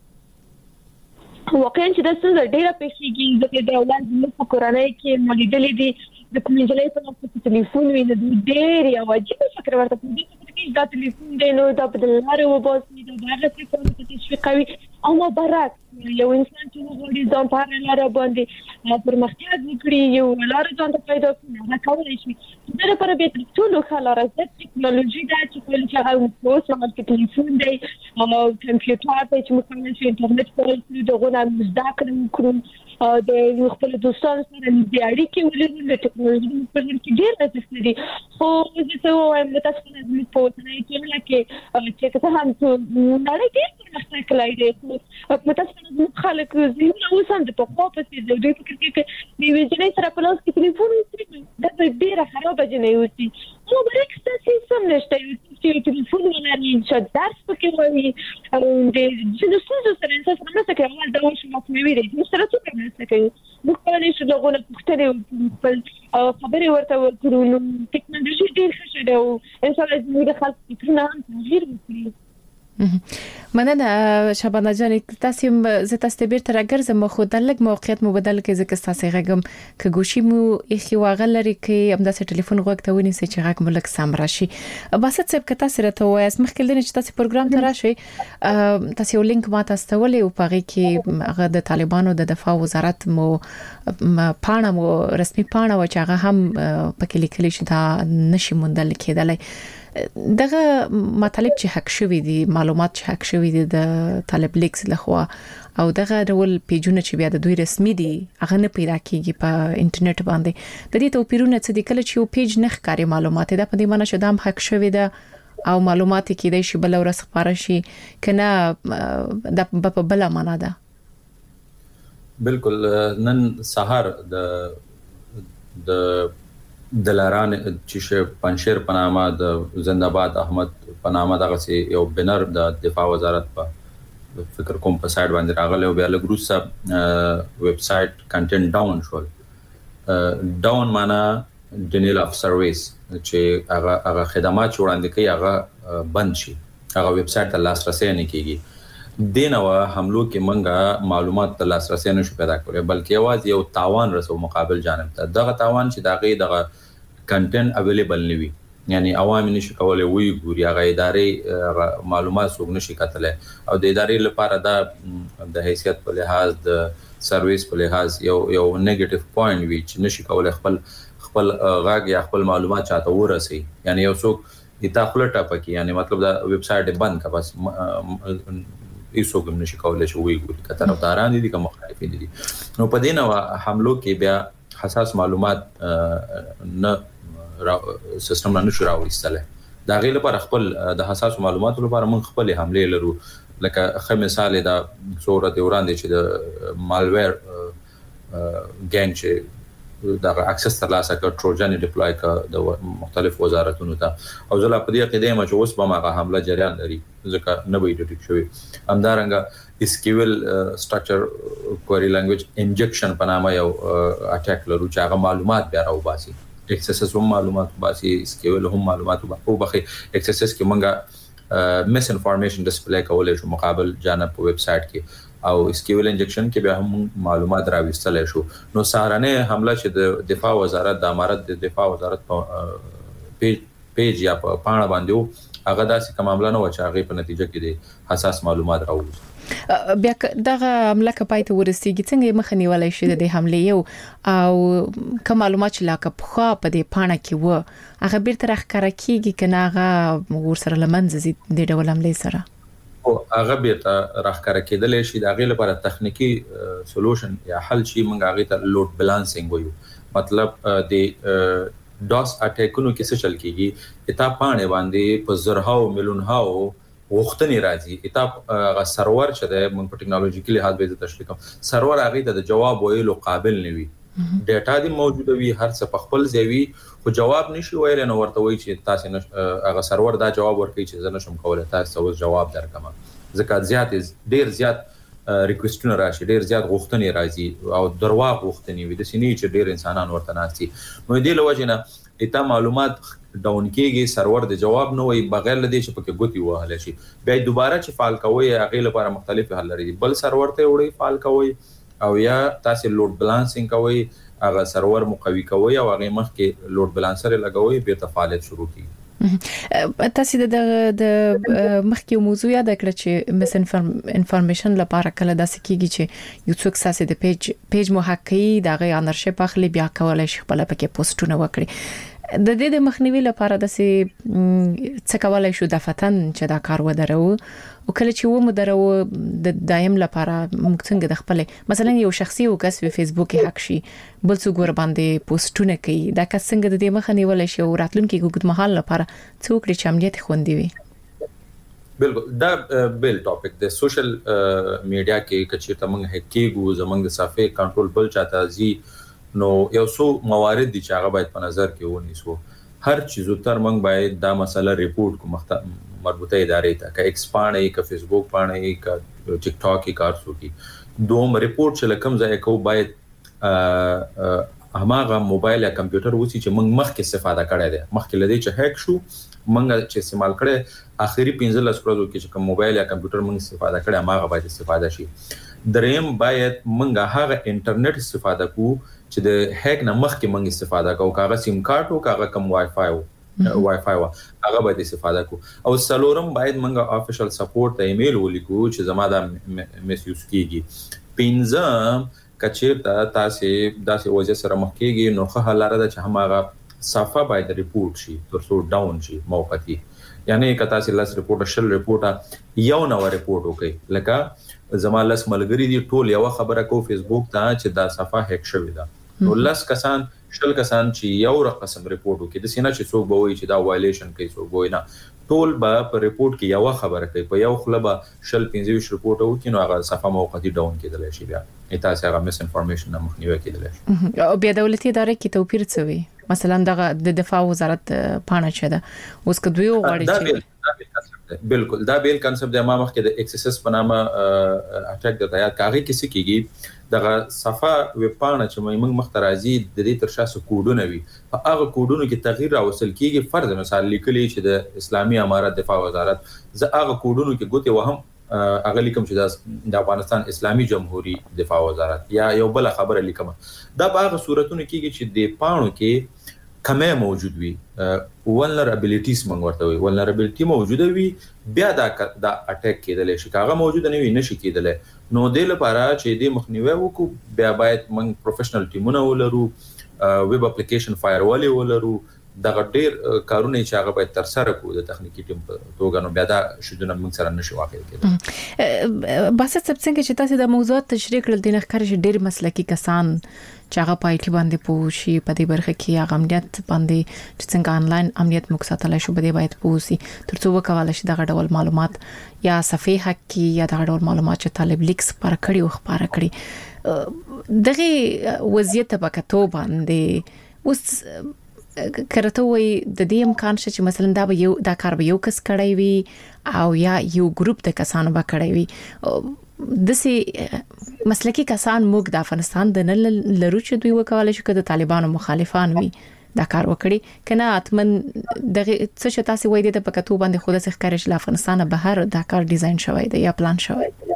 واقعا چې د څنګه ډیره پیښیږي چې د اولاد په کورنۍ کې مولدلې دي د کومجلې په نوم ټلیفون وي د ډېر یو عجیب فکر ورته کوي دا ټلیفون دی نو دا په لاره وباسي دا هغه څه کوي چې تشویقوي او مبارک یو انسان چې وګوري ځان په لاره باندې پرمختیا وکړي یو لاره ځان ته پیدا کړي دا کولای شي دا لپاره به ټول خلاره د ټیکنالوژي دا چې کول چې هغه اوس هغه ټلیفون دی او کمپیوټر ته چې موږ کولی انټرنیټ په دغه نه زده کړو د خپل دوستانو سره د اړیکې ولرو د ټیکنالوژي په اړه کې ډېر څه دي خو زه څه وایم د تاسو نه زموږ په وطن کې لکه چې څه هم څه نړۍ ډېر پرمختګ کړی دی په تاسو نه زموږ خلک زموږ اوس هم د په خوا پسې د دوی فکر کې د ویژنې سره په لاس کې ټلیفون دا ډېره خرابه جنې وتی نو برعکس تاسو سم نشته چې ټلیفون ولري چې درس پکې وایي او د جنسونو سره انسان سره څه کوي اول دا وایي مخنیوي دی سره څه کوي څه کوي موږ کولای شو دغه پوښتنې خپل خبرې ورته وکړو نو ټیکنالوژي ډېر ښه شوه او انسان د خلک فکرونه هم تغییر وکړي. مننه شبانه جان تاسو زه تاسو ته بیرته راګرځم خو د لګ موقعیت مو بدل کې ځکه تاسو غږم ک ګوشي مو اخی واغلري کې هم د ټلیفون غوږ ته ونی چې غږ ملک سم راشي باسط صاحب که تاسو راته وایي اسمه کله چې تاسو پروګرام ته راشي تاسو یو لینک ما تاسو ته ولې او پاره کې هغه د طالبانو د دفاع وزارت مو پاڼه مو رسمي پاڼه و چې هغه هم پکې لیکل شي دا نشي موندل کېدلای دغه مطالب چې حق شوی دي معلومات چې حق شوی دي د طالب لیکس لخوا او دغه ډول پیجونه چې بیا د دوی رسمي دي هغه نه پیدا کیږي په انټرنیټ باندې د دې توپیرونه څه دي کله چې یو پیج نه ښکاري معلومات دا په دې معنی چې دا حق شوی ده او معلومات کې د شی بل ورس خبره شي کنه د په بل معنا ده. بالکل نن سحر د د دلاران چې پنځیر پنامه د زنده‌باد احمد پنامه دغه سي یو بنر د دفاع وزارت په فکر کوم په سایت باندې راغلی او بیا له ګروسه ویب سایت کنټینټ ډاون شول ډاون معنا ډینیل اف سرویس چې هغه هغه خدمات وړاندې کوي هغه بند شي هغه ویب سایت ته لاسرسي نه کیږي دینه حملو کې منګه معلومات ته لاسرسي نشو پیدا کولای بلکې आवाज یو تاوان رسو مقابل جانب ته دغه تاوان چې دغه دغه کنټینټ اویلیبل نوي یعنی عوام نشي کولای وی ګوري هغه ادارې معلومات څوک نشي کتلای او د ادارې لپاره دا د حیثیت په لحاظ د سرویس په لحاظ یو یو نیگیټیو پوینټ وی چې نشي کولای خپل خپل غاګ یا خپل معلومات چاته ورسي یعنی یو څوک ایتا خپل ټاپه کې یعنی مطلب دا ویب سایت بند کا بس ایسو کوم نشي کولای چې وی ګوري که طرفداران دي که مخالفین دي نو په دې نو حملو کې بیا حساس معلومات نه سیستم نه شو راوستله دا غیر لپاره خپل د حساس معلوماتو لپاره من خپل حمله لرو لکه خه مثال دا صورت وړاندې چې د مالویر ګینګ چې دا اکسس ترلاسه کړ تروجن ډیپلای کړ د مختلف وزارتونو ته او زه لا په دې کې د ما چې اوس به ما حمله جریان لري ځکه نه وي ډیټیک شوی همدارنګه اسکیول سټرکچر کوری لانګویج انجکشن په نامه یو اټیک لرو چې هغه معلومات بیا راوباسي ایکسسس هم معلومات باسي اسکیول هم معلومات او بخي ایکسسس کې منګه مس انفارمیشن ډسپلی کولای شو مقابل جانب په ویب سایت کې او اسکیول انجکشن کې بیا هم معلومات راوستل شو نو سهارنه حمله چې د دفاع وزارت د امارت د دفاع وزارت په پیج پیج یا په پاڼه باندې هغه داسې کوم معاملې نه و چې هغه په نتیجه کې د حساس معلومات راوځي بیا دغه عمله کپای ته ورسیږي څنګه مخ نیولای شي د حمله یو او کوم معلومات چې لاکه په خوا په دې پاڼه کې و هغه بیرته راخکاره کیږي کنه هغه ورسره لمنځ زی د ډول عمله سره او هغه بیرته راخکاره کېدل شي د هغه لپاره تخنیکی سولوشن یا حل شي موږ هغه ته لوډ بیلانسینګ وایو مطلب د داس اټیکونو کې څه چل کیږي اته پاڼه باندې په زرهاو ملیونهاو وختنی راځي اته غ سرور چې د موږ په ټیکنالوژیکلی لحاظ به تشریح کوم سرور هغه د جواب ویلو قابل نه وي ډیټا دی موجوده وي هر څه په خپل ځای خو جواب نشي ویل نو ورته وي چې تاسو هغه سرور دا جواب ورکړي چې زه نشم کولای تاسو جواب درکم ځکه زیات ډیر زیات ریکوېسټونه راشي ډیر زیات غوښتنې راځي او درواغ غوښتنې وي د سینې چې ډیر انسانان ورته ناشتي نو دې لوجنه اته معلومات ډاون کېږي سرور د جواب نه وي بغیر لدې چې پکې ګوتی وهله شي بیا دوباره چې فعال کوي هغه لپاره مختلف حل لري بل سرور ته وړي فعال کوي او یا تاسو لوډ بیلانسینګ کوي هغه سرور مقوي کوي او هغه مخکې لوډ بیلانسر لګوي به فعالیت شروع کوي تاسو د د مخکې موضوع یاد کړئ چې مس انفارمیشن لپاره کله داسې کیږي چې یو څوک ساسي د پیج پیج محققي دغه انرشپ اخلي بیا کولای شي خپل پکې پوسټونه وکړي د دې د مخنیوي لپاره داسې څه کولای شو د فتن چې دا کار ودرو او کله چې و مدرو د دایم لپاره موږ څنګه د خپل مثلا یو شخصي او کس په فیسبوک کې حق شي بل څو ګور باندې پوسټونه کوي دا کس څنګه د دې مخنیول شي او راتلونکي ګوګد محل لپاره څوک لري چې امنیت خوندي وي بالکل دا بل ټاپک د سوشل میډیا کې کچې تمنګ هکېګو زمنګ صفه کنټرول بل چاته زی نو یو څو موارد دي چې هغه باید په نظر کې ونیسو هر چیزو تر موږ باید دا مسله ریپورت کو مربوطه ادارې ته که ایکس پاڼه که فیسبوک پاڼه که ټیک ټاک کې کار سوکي دوم ریپورت چې لکم ځای کو باید هماغه موبایل یا کمپیوټر وسی چې موږ مخکې استفاده کړی دی مخکې لدی چې هک شو موږ چې استعمال کړي اخري پنځه لس ورځو کې چې کوم موبایل یا کمپیوټر موږ استفاده کړي هغه باید استفاده شي دریم باید موږ هغه انټرنیټ استفاده کو چې د هک نه مخکې موږ استفاده کوو کاغه سیم کارت او کاغه کم وای فای وای فای هغه باید استفاده کو او سلورم باید موږ افیشل سپورټ ته ایمیل ولیکو چې زما دا میس یوز کیږي پنځم کچېرته تاسو داسې وجه سره مخ کېږي نو خه حاله ده چې هماغه صفه باید ریپورت شي ترڅو ډاون شي موقتی یعنی کتا سي لاس ریپورت شل ریپورت یو نو ریپورت وکي لکه زما لاس ملګری دي ټول یو خبره کو فیسبوک ته چې دا صفه هک شوی ده نو لاس کسان شل کسان چې یو رقم ریپورت وکي د سینه چې څوک به وایي چې دا وایلیشن کوي څوک وایي نه ټول به په ریپورت کې یو خبره کوي په یو خلبه شل پنځه ویشت ریپورت وکي نو هغه صفه موقتی ډاون کېدل شي بیا تاسو هغه مس انفارمیشن نه مخنیوي کېدل شي او بیا دولتي ادارې کې توپیر څه وي مثلا دغه د دفاع وزارت پاڼه چه ده اوس کدوې وغواړي چې بالکل دا بیل کنسپټ د ما مخکې د ایکسس په نامه اټیک د تیار کاغی کسی کېږي دغه صفه وب پاڼه چې موږ مخترازي د دې تر شاسو کوډونه وي په هغه کوډونو کې تغییر راوصل کېږي فرض مثال لیکلي چې د اسلامي امارت دفاع وزارت زه هغه کوډونو کې ګوتې وهم هغه لیکم چې د افغانستان اسلامي جمهوریت دفاع وزارت یا یو بل خبره لیکم دا په هغه صورتونو کې چې د پاڼو کې کمه موجود وي ولنرابیلیټیز موږ ورته وي ولنرابیلیټی موجوده وي بیا دا دا اٹیک کېدل شي کاغه موجود نه وي نشي کېدل نو د لپاره چې د مخنیوي وکړو بیا باید موږ پروفیشنل ټیمونه ولرو ویب اپلیکیشن فایروال ولرو دا ډېر کارونه چې هغه باید تر سره کوو د تخنیکی ټیم په توګه نو بیا دا شودنه موږ سره نشي واقع کېدل بس څنګه چې تاسو د موضوعات تشریح کړل د نخ کار ډېر مسلکی کسان چې هغه پایټي باندې پوښي په دې برخه کې هغه امنیت باندې چې څنګه انلاین امنیت مکساتل شو بده باید پوښي ترڅو وکول شي دغه ډول معلومات یا صفحه حق کې یا دغه ډول معلومات چې طالب لیکس پر کړی او خبره کړی دغه وضعیت په کتو باندې اوس کرته وي د دې امکان چې مثلا دا به یو دا کار به یو کس کړی وي او یا یو ګروپ د کسانو به کړی وي د سي مسلکی کسان موږ د افغانستان د نل لرو چې دوی وکول شي کده طالبانو مخالفان وي دا کار وکړي کنه اتمن دغه څه چې تاسو وایي د پکتو باندې خود څخه کارش له افغانستان بهر دا کار ډیزاین شوی دی یا پلان شوی دی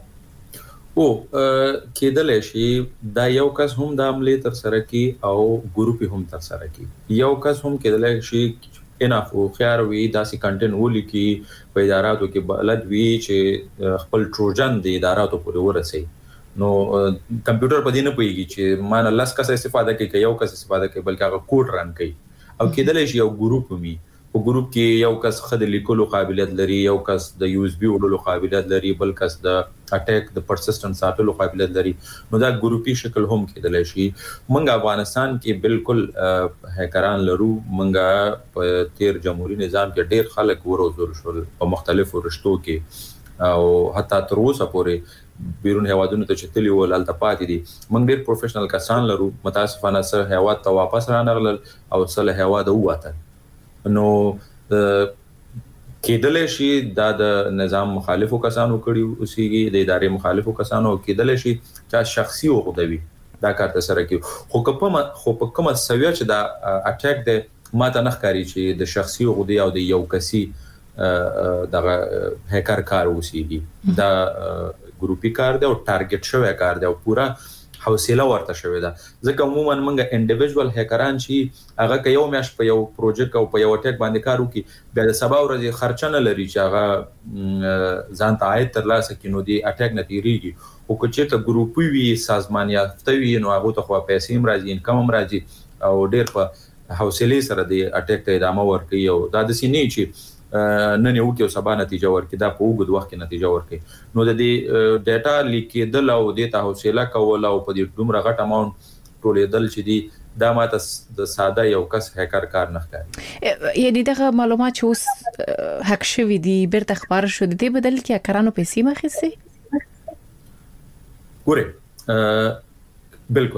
او کېدل شي دا یو کس هم د عملی تر سره کی او ګروپ هم تر سره کی یو کس هم کېدل شي اناف او خيار وي داسې کنټنټ ولي په اداراتو کې بلد وي چې خپل تروجن د اداراتو پورې ورسي نو کمپیوټر په دې نه پويږي چې مان لاس کس استفاده کوي یو کس استفاده کوي بلکې هغه کوډ رن کوي او کېدل شي یو ګروپ وي په ګروپ کې یو کس خد لیکلو قابلیت لري یو کس د یو اس بي وړلو قابلیت لري بل کس د اٹیک د پرسیسټنس ساتلو قابلیت لري نو دا ګروپي شکل هم کېدل شي منګ افغانستان کې بالکل هکران لرو منګ په تیر جمهوریت نظام کې ډېر خلک وروزل شول په مختلفو رشتو کې او حتی تر اوسه پورې بیرون هوادونو ته چتلی ولال ته پاتې دي منګ ډېر پروفیشنل کسان لرو متاسفانه سره هواد ته واپس رانغلل او سره هواد ووتل نو کېدل شي دا د نظام مخالفو کسانو کړي اوسېږي د ادارې مخالفو کسانو کېدل شي چې شخصي وغوډوي دا کار ته سره کوي خو کومه خو په کومه سویا چې دا اٹیک د ماته نخکاری چې د شخصي وغوډي او د یو کسي دغه هکر کار اوسېږي دا ګروپي کار دی او ټارګټ شوی کار دی او پورا حوصله ورته شوی دا ځکه عموما موږ انډیویډوال هکران چې هغه که یو میاش په یو پروژیکټ او په یو ټیک باندې کار وکي بیا د سبا ورځې خرچه نه لري چې هغه ځان ته عاید ترلاسه کړي نو دی اټیک نه تیریږي او که چېرته ګروپي وي سازمان یافته وي نو هغه ته خو پیسې هم راځي انکم هم راځي او ډېر په حوصله سره دی اټیک ته ادامه ورکوي او دا د سینې چې نن یو کې سبا نتیجه ورکړي دا په وګد وخت کې نتیجه ورکړي نو د دې ډاټا لیکېدل او د ته حوصله کول او په دې دومره غټ اماونت ټولېدل چې دی دا ماته د ساده یو کس هکر کار نه کوي یعنی دغه معلومات چې اوس هک شوی دی بیرته خبر شو د دې بدل کې هکرانو پیسې مخېسي ګوره بالکل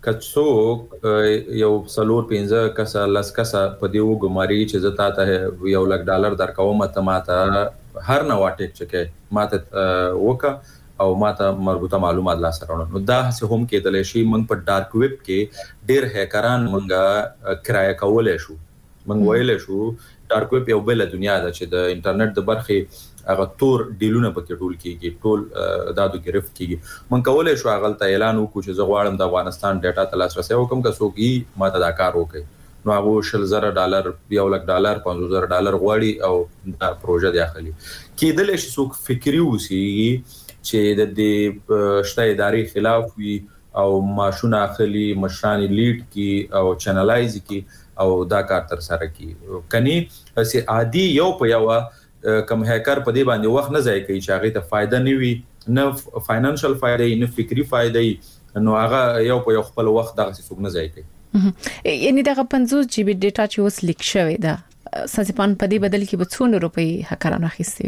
کڅوک یو سلور پنځه کسه لاس کسه په دیو ګماري چې زتا ته یو لک ډالر درکوم ته ماته هر نو ټیک چکه ماته وکا او ماته مربوطه معلومات لا سره نو دا څه هم کېدل شي موږ په ډارک ویب کې ډېر هکران موږ کرایه کولای شو موږ ویلې شو ډارک ویب یو بل دنیا ده چې د انټرنیټ د برخې هغه تور ډیلونه پکې ټول کیږي ټول دادو گرفت کیږي من کولای شو هغه ته اعلان وکړو چې زه غواړم د افغانستان ډیټا ته لاسرسي وکم که څوک یې ماته دا کار وکړي نو هغه شل زره ډالر یو لک ډالر پنځه زره ډالر غواړي او دا پروژه دی اخلي کېدل شي څوک فکری وسی چې د دې شته ادارې خلاف وي او ماشونه اخلي مشران لیډ کی او چینلایز کی او دا کار تر سره کی کني سي عادي یو په یو کم هکر په دې باندې وخت نه ځای کوي چې هغه ته فائدہ نه وي نه فاینانشل فائدې نه فکری فائدې نو هغه یو په یو خپل وخت دغه څه نه ځای کوي یعنی دغه پنځوس جی بي ډیټا چې اوس لیک شوی دا سازپان په دې بدل کې به څونه روپۍ هکرانو اخیستي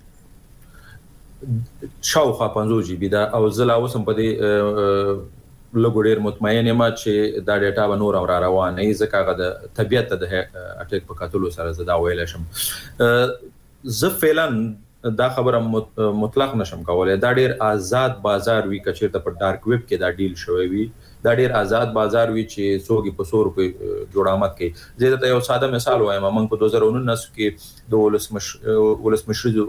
شاوخوا پنځوس جی بي دا او زلا اوسم په دې لګوډیر مطمئن یم چې دا ډیټا به نور را روانه ای ځکه هغه د طبيعت د اټیک په کاتلو سره زدا ویل شم زه فعلا دا خبره مطلق نشم کولای دا ډیر آزاد بازار وی کچېرته په ډارک ویب کې دا ډیل شوی وی دا ډیر آزاد بازار وی چې څوګي په سو روپے جوړامت کوي زه ته یو ساده مثال وایم موږ په دوه زره نولس کې د ولسمش ولسمشرو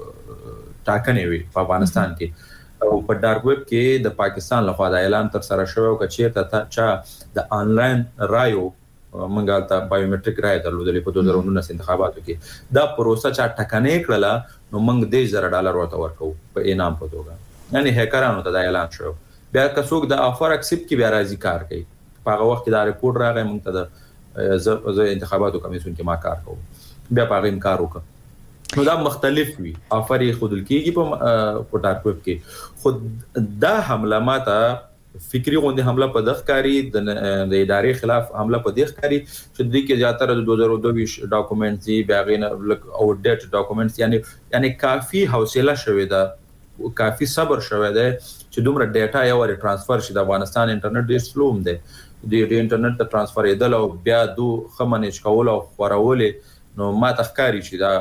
ټاکنې وی په افغانستان کې او په ډارک ویب کې د پاکستان لخوا د اعلان تر سره شوی او کچېرته چې د انلاین رایو منګال ته بایومټریک رائے درلودلې په دوه زره نولس انتخاباتو کې دا پروسه چې ټکنې کړله نو موږ د زر ډالر ورته ورکو په انعام په توګه یعنی هکرانو ته دا اعلان شو بیا که څوک د افر اکسپټ کې بیا راځي کار کوي په هغه وخت کې دا ریپورت راغی موږ ته د زه انتخاباتو کمیسیون کې ما کار کوم بیا په هغه کار وکړ نو دا مختلف وي افر یې خودل کېږي په په ډارک ویب کې خود دا حمله ماته فکری غونډه حمله په دغکاری د ادارې خلاف حمله په دغکاری چې د کې زیاتره د دوه زره دوه ډاکومنټس دی بیاغینه او ډیټ ډاکومنټس یعنی یعنی کافي حوصله شوه ده کافي صبر شوه ده چې دومره ډیټا یو ور ترانسفر شي د افغانستان انټرنیټ ډیر سلوم ده د انټرنیټ ته ترانسفر یدل او بیا دو خمنج کول او خورول نو ما تخکاری چې دا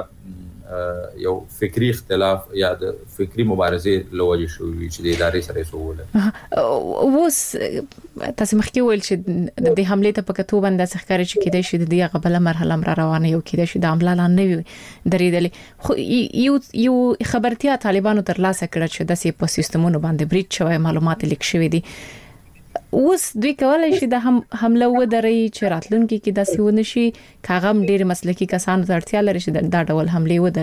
یو فکری اختلاف یا د فکری مبارزه لوجه شوې چې د ادارې سره سوول وس تاسو مخکې ویل چې د حمله ته پکې باندې څخکاري چې کېدای شي د دې غبله مرحله مر روانه یو کېدای شي د عمله لاندې نه وي درېدلې خو یو یو خبرتیا طالبانو تر لاسه کړ چې د سي په سیستمونو باندې بریټ شوی معلومات لیک شوی دي اوس دوی کولای شي د هم حمله و درې چې راتلونکي کې د سیونه شي کاغم ډېر مسلکي کسانو ته اړتیا لري چې دا ډول حمله و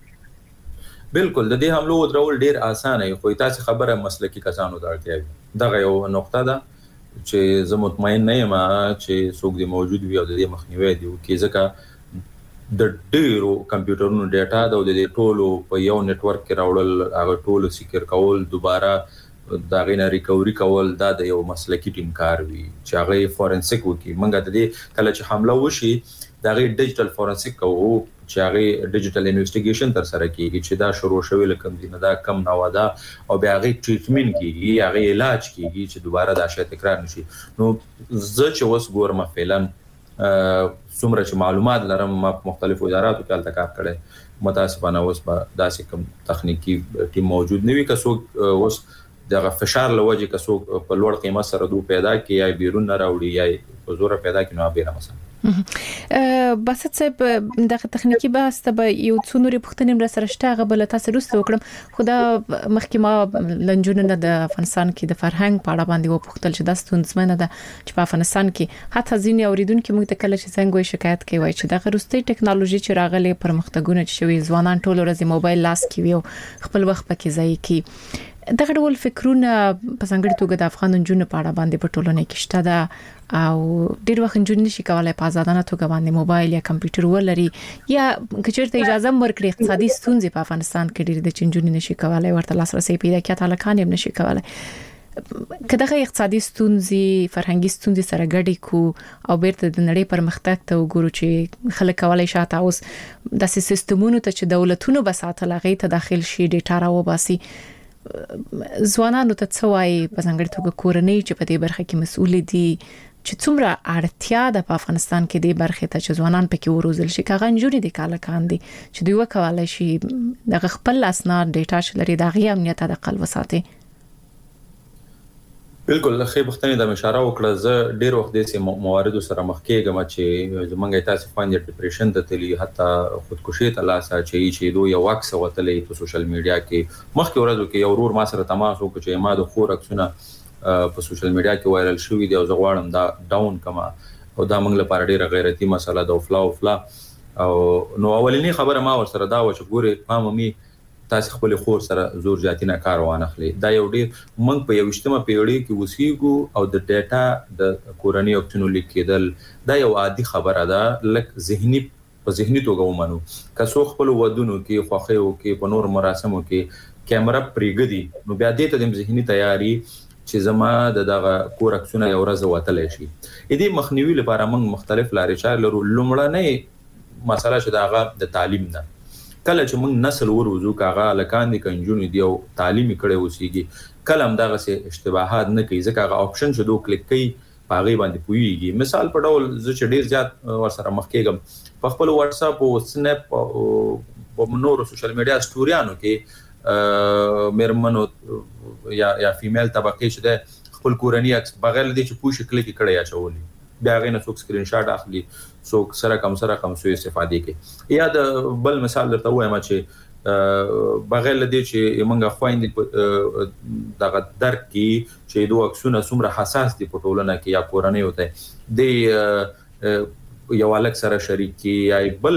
درې بالکل د دې حمله و درول ډېر اسانه وي خو تاسو خبره مسلکي کسانو ته اړتیا دغه یو نقطه ده چې زه مطمئن نه یم چې څوک دی موجود وي او د دې مخنیوي دی کې ځکه د ډیرو کمپیوټرونو ډیټا د دې ټولو په یو نتورک کې راوړل هغه ټولو سکیور کول دوباره دا غینه ریکوري کول دا د یو مسلکی ټیم کار وی چې هغه فورنسیک وکي منګه د دې کله چې حمله وشي دا غي ډیجیټل فورنسیک کو چې هغه ډیجیټل انویسټیګیشن تر سره کیږي چې دا شروع شوی لکه دینه دا کم نه ودا او بیا هغه ټریټمنټ کیږي هغه علاج کیږي چې دوباره دا شی تکرار نشي نو زه چې وس ګورم فعلا څومره چې معلومات لرم ما مختلفو اداراتو کې الته کار کړی متاسفانه اوس به داسې کوم تخنیکی ټیم موجود نه وي که څوک اوس دغه فشار لوجه که څوک په لوړ قیمت سره دو پیدا کی یا بیرون نه راوړي یا په زور پیدا کی نو به مثلا بس څه دغه تخنیکی بحث ته یو څو نوري پښتنې مر سره شته غبل تاسو رسته وکړم خدا محکمه لنجونه د افغانستان کې د فرهنګ په اړه باندې و پښتل چې د ستونزمنه ده چې په افغانستان کې حتی ځینې اوریدونکو موږ ته کله چې څنګه شکایت کوي چې دغه روستي ټکنالوژي چې راغلي پرمختګونه چې شوی ځوانان ټول ورځ موبایل لاس کې وي خپل وخت پکې ځای کی دغه ډول فکرونه په څنګه توګه د افغان جنونو په اړه باندې په ټولنه کې شته ده او ډیر وخت جنونو نشي کولای په آزادانه توګه باندې موبایل یا کمپیوټر ولري یا کچېرته اجازه ورکړي اقتصادي ستونزې په افغانستان کې ډیر د چنجونو نشي کولای ورته لاسرسي پیدا کړي تعلقان هم نشي کولای کله اقتصادي ستونزې فرهنګي ستونزې سره ګډي کو او بیرته د نړۍ پرمختګ ته وګورو چې خلک کولای شاته اوس د سیستمونو ته چې دولتونو بساته لغې ته داخل شي ډیټا راو باسي ځوانانو ته څه وایي په ځانګړي توګه کورنۍ چې په دې برخه کې مسؤل دي چې څومره اړتیا ده په افغانستان کې د برخه ته چې ځوانان پکې وروزل شي کاغه انجوري دي کاله کاندي چې دوی وکولای شي د خپل اسناد ډیټا شلري د غي امنیت د قل وساتي. بالکل خې بختنی د اشاره وکړه زه ډیر وخت د سیم موارد سره مخ کېږم چې زمونږه تاسو باندې ډیپریشن ته تلی حتی خودکشي ته لاسه چې چې دوی یو واکس وتلې په سوشل میډیا کې مخکې ورځو کې یو ورور ما سره تماس وکړ چې ما د خور عکسونه په سوشل میډیا کې وایرل شوې دي او زه غواړم دا ډاون کما او دا موږ لپاره ډیره غیرتی مسله ده او فلا او فلا او نو اولینی خبره ما ور سره دا و چې ګوره ما مې تاسو خپل خور سره زور جاتینه کار وانخلي دا یو ډیر موږ په یو شتمه پیړۍ کې وسیګو او د ډیټا د کورنۍ اپټنو لیکیدل دا یو عادي خبره ده لکه ذهني په ذهني توګه ومنو که څو خپل ودونو کې خوخیو کې په نور مراسمو کې کیمرا پریګدي نو بیا دې ته د ذهني تیاری چې زما د دغه کور عکسونه یو ورځ وتلې شي دې مخنیوي لپاره موږ مختلف لارې چارې لرو لومړنۍ مسله چې دغه د تعلیم ده کله چې موږ نسل وروزو کاغه لکان دي کنجونی دی او تعلیمي کړي وسیږي کلم دغه سه اشتباهات نه کوي ځکه هغه اپشن چې دوه کلیک کوي پاغي باندې پويږي مثال په ډول زه چې ډیر زیات ورسره مخ کېږم په خپل واتس اپ او سنپ او نور سوشل میډیا سټوریانو کې مرمنو یا یا فیمیل طبقه چې د خپل کورنۍ عکس بغیر دې چې پوښ کلیک کړي یا چولې بیا غینه څوک سکرین شاټ اخلي څوک سره کم سره کم سوې استفاده کوي یا د بل مثال درته وایم چې بغیر دې چې موږ خويندې دغه درک کی چې دوه عکسونه څومره حساس دي په ټولنه کې یا کورنۍ وته د یو الک سره شریکي یا بل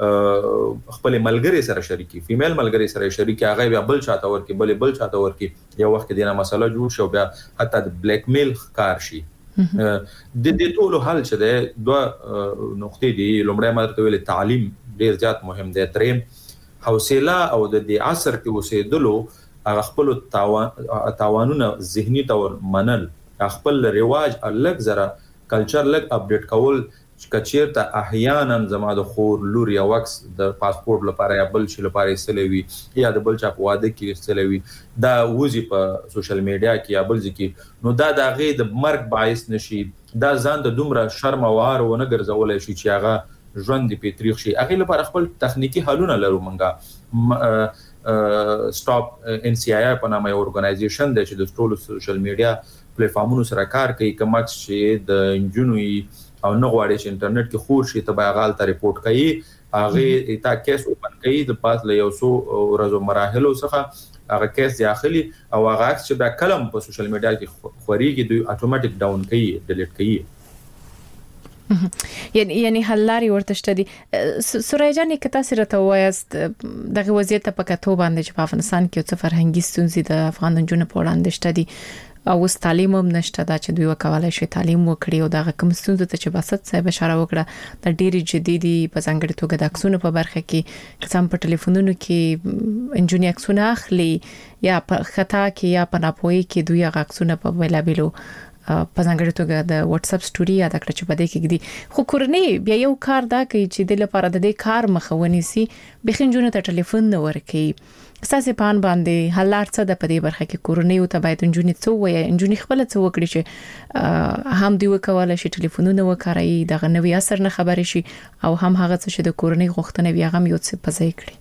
خپل ملګری سره شریکي فیمیل ملګری سره شریکي هغه بیا بل چاته ورکی بل بل چاته ورکی یو وخت دینه مسله جوړ شو بیا حتی د بلیک میل کار شي د دې ټولو حل چې د دوه نقطې دي لومړی مرته ویل تعلیم ډیر زیات مهم دی دریم حوصله او د دې عصر کې اوسېدلو هغه خپل تاوانونه ذهني تور منل خپل رواج الګ زره کلچر لګ اپډیټ کول کچیرته احیانا زما د خور لور یا وکس د پاسپورت لپاره یا بل شي لپاره استلوي یا د بل چا په واده کې استلوي دا وځي په سوشل میډیا کې یا بل ځکه نو دا د غي د مرګ باعث نشي دا ځان د دومره شرم وار و نه ګرځول شي چې هغه ژوند په تاریخ شي هغه لپاره خپل تخنیکی حلونه لرو منګه سټاپ ان سی آی په نامه اورګنایزیشن د چې د ټولو سوشل میډیا پلیټ فارمونو سره کار کوي کومکس چې د انجنوي او نه غواړي چې انټرنیټ کې خور شي ته باغال ته ریپورت کوي هغه تا کیس اوپن کوي د پات له یو سو ورځو مراحلو څخه هغه کیس داخلي او هغه چې دا کلم په سوشل میډیا کې خوريږي دوی اتوماتیک ډاون کوي ډیلیټ کوي یعنی یعنی حلاري ورته شته دي سورای جان کته سره ته وایست دغه وضعیت په کتو باندې چې په افغانستان کې څه فرهنګي ستونزې د افغان جنونو په وړاندې شته دي او تعلیم هم نشته دا چې دوی وکولای شي تعلیم وکړي او دغه کوم ستونزې ته چې بسط صاحب اشاره وکړه د ډېری جديدي په ځانګړي توګه د عکسونو په برخه کې قسم په ټلیفونونو کې انجونی عکسونه اخلي یا په خطا کې یا په ناپوهي کې دوی عکسونه په ویلابلو په ځانګړي توګه د واتس اپ سټوري یا د کړه چې بده کې دي خو کورنۍ بیا یو کار دا کوي چې د لپاره د دې کار مخونی سي بخنجونه ته ټلیفون نه ورکي اساسي پان باندې حلار څه د پدې برخه کې کورنۍ او ته باید انجونی څو وي انجونی خپل څه وکړي چې هم دی وکواله شي ټلیفونونه وکړي دغه نوې اثر نه خبري شي او هم هغه څه چې د کورنۍ غوښتنه بیا هم یو څه پځای کړي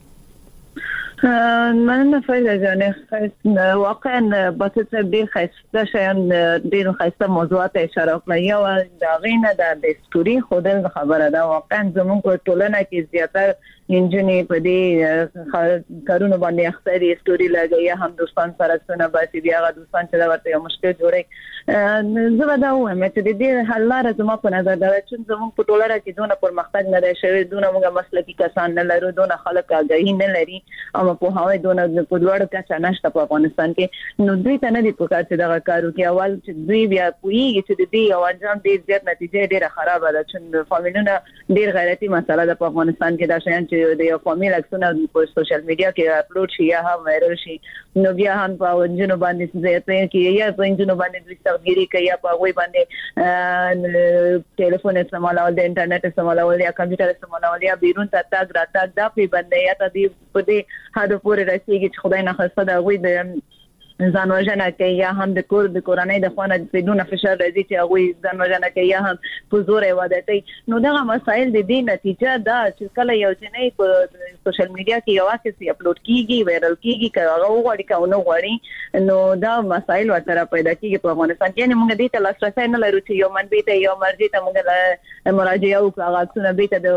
مننه فایده جانه واقعا باسط ډیر خاصه شیان ډیر خاصه موضوعات اشاره کړې یو دا غینه د دستوري خودل خبره ده واقعا زموږ په ټولنه کې زیاتره انجنی په دې کارونه باندې اختیاري ستوري لګي هم دوستان سره څنګه باسي بیا غو دوستان چې دا ورته یو مشکل جوړي زه دا وایم چې دې حل لاره زما په نظر دا چې زموږ په ټولنه کې دونه پرمختګ نه دی شوی دونه موږ مسلکي کسان نه لرو دونه خلک آگاهی نه لري او په هغه دونه په دوړو کې نشته په افغانستان کې نو دوی ته نه دي په کار چې دا کارو کې اول چې دوی بیا پوېږي چې دې یو انجام ډیر زیات نتیجه ډیره خراب ده چې فامیلونه ډیر غیرتي مسله ده په افغانستان کې دا شیان چې د یو قومي عکسونه په سوشل میډیا کې اپلوډ شي یا هم وایرل شي نو بیا هم په جنو باندې زیاته کې یا په جنو باندې د تغییري کوي یا په وای باندې ټلیفون استعمالول د انټرنیټ استعمالول یا کمپیوټر استعمالول یا بیرون ته تاګ را تاګ دا په باندې یا ته دې په دې هدا پورې رسیږي چې خدای نه خسته دا وای د ځان وژنه کوي یا هم د کور د کورنۍ د خوانه بدون فشار راځي چې هغه ځان وژنه کوي یا هم په زور واده کوي نو دا مسایل د دې نتیجه دا چې کله یو ځنې په سوشل میډیا کې یو څه اپلوډ کیږي وایرل کیږي کله وغوړي کله نو غوړي نو دا مسایل ورته پیدا کیږي په افغانستان کې یعنی موږ دې ته لاسرسي نه لرو چې یو منبع ته یو مرجع ته موږ مراجعه وکړو هغه څونه به ته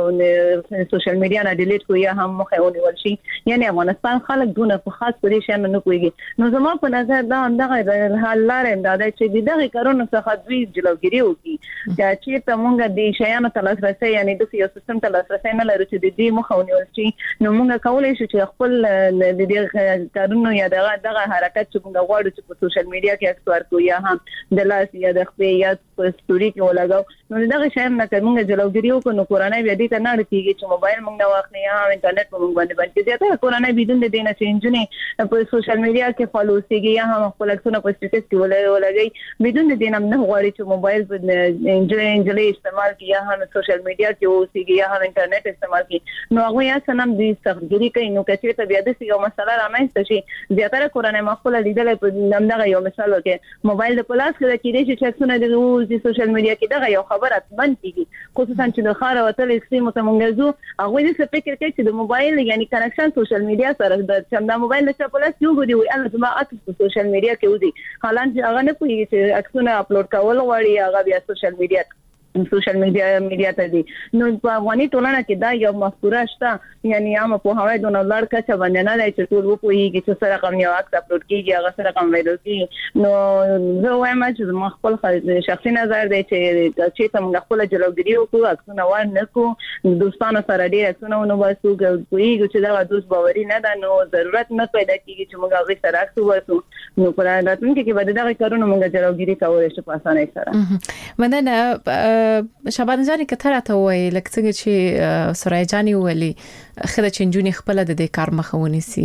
د سوشل میډیا نه ډیلیټ کوی یا هم مخه ونیول شي یعنی افغانستان خلک دونه په خاص پرې شان نه کوي نو زموږ په نظر دا اندغه حل لاره امداد چې دغه کارونه څخه دوی جلوګیری وکړي چې ته مونږ د شیانو ته لاسرسي یعنی د یو سیستم ته لاسرسي نه لرو چې د دې مخه ونیول شي نو مونږ کولای شو چې خپل د دې کارونه یا دغه دغه حرکت چې مونږ غواړو چې په سوشل میډیا کې اکثر کوی یا هم د لاس یا د خپل یا په ستوري کې ولګاو نو دغه شیان نه کومه جلوګیری وکړو نو کورانه بیا دې ته نه رسیږي چې موبایل مونږ واخلې یا انټرنیټ په مونږ باندې باندې زیاته کورانه بدون د دینه چې انجنې په سوشل میډیا کې فالو سیږي یا هم خپل څونه په سټیټس کې ولګي بدون د دینه نه غواړي چې موبایل په انجنې انجلې استعمال کړي یا هم سوشل میډیا کې اوسېږي یا هم انټرنیټ استعمال کړي نو هغه یا سنم دې سختګيري کوي نو کچې ته بیا د یو مسله رامنځته شي زیاتره کورانه مخکله لیدل په نمدغه یو مثال وکړي موبایل د پلاس کې کې دې چې څونه د سوشل میډیا کې دغه یو خبره اتمن کیږي خصوصا چې د خار وتل اکستریم ته مونږ زو هغه دې څه فکر کوي چې د موبایل یعنی کنکشن سوشل میډیا سره د چمدا موبایل څخه پلاس یو غوډي وي الله زما اته په سوشل میډیا کې ودی حالانکه هغه نه کوي چې عکسونه اپلوډ کول غواړي هغه بیا سوشل میډیا سوشل میډیا میډیا ته دي نو په افغاني ټولنه کې دا یو مفکوره شته یعنی عام په هواي د نړۍ کچه باندې نه لای چې ټول وپويږي چې سره کوم یو عکس اپلوډ کیږي هغه سره کوم ویډیو کیږي نو زه وایم چې ما خپل شخصي نظر دی چې چې تم خپل جلوګیری وکړو عکسونه ونه کو دوستانو سره ډیر عکسونه نو واسو کوي چې دا دوست باوري نه ده نو ضرورت نه پیدا کیږي چې موږ هغه سره عکس وورسو نو پر راتلونکي کې به دغه کارونه موږ جلوګیری کولای شو په اسانه سره مننه شعبان جاني کتره ته وای لکه څنګه چې سورای جاني ویلي خدای چې جنونی خپل د دې کار مخاوني سي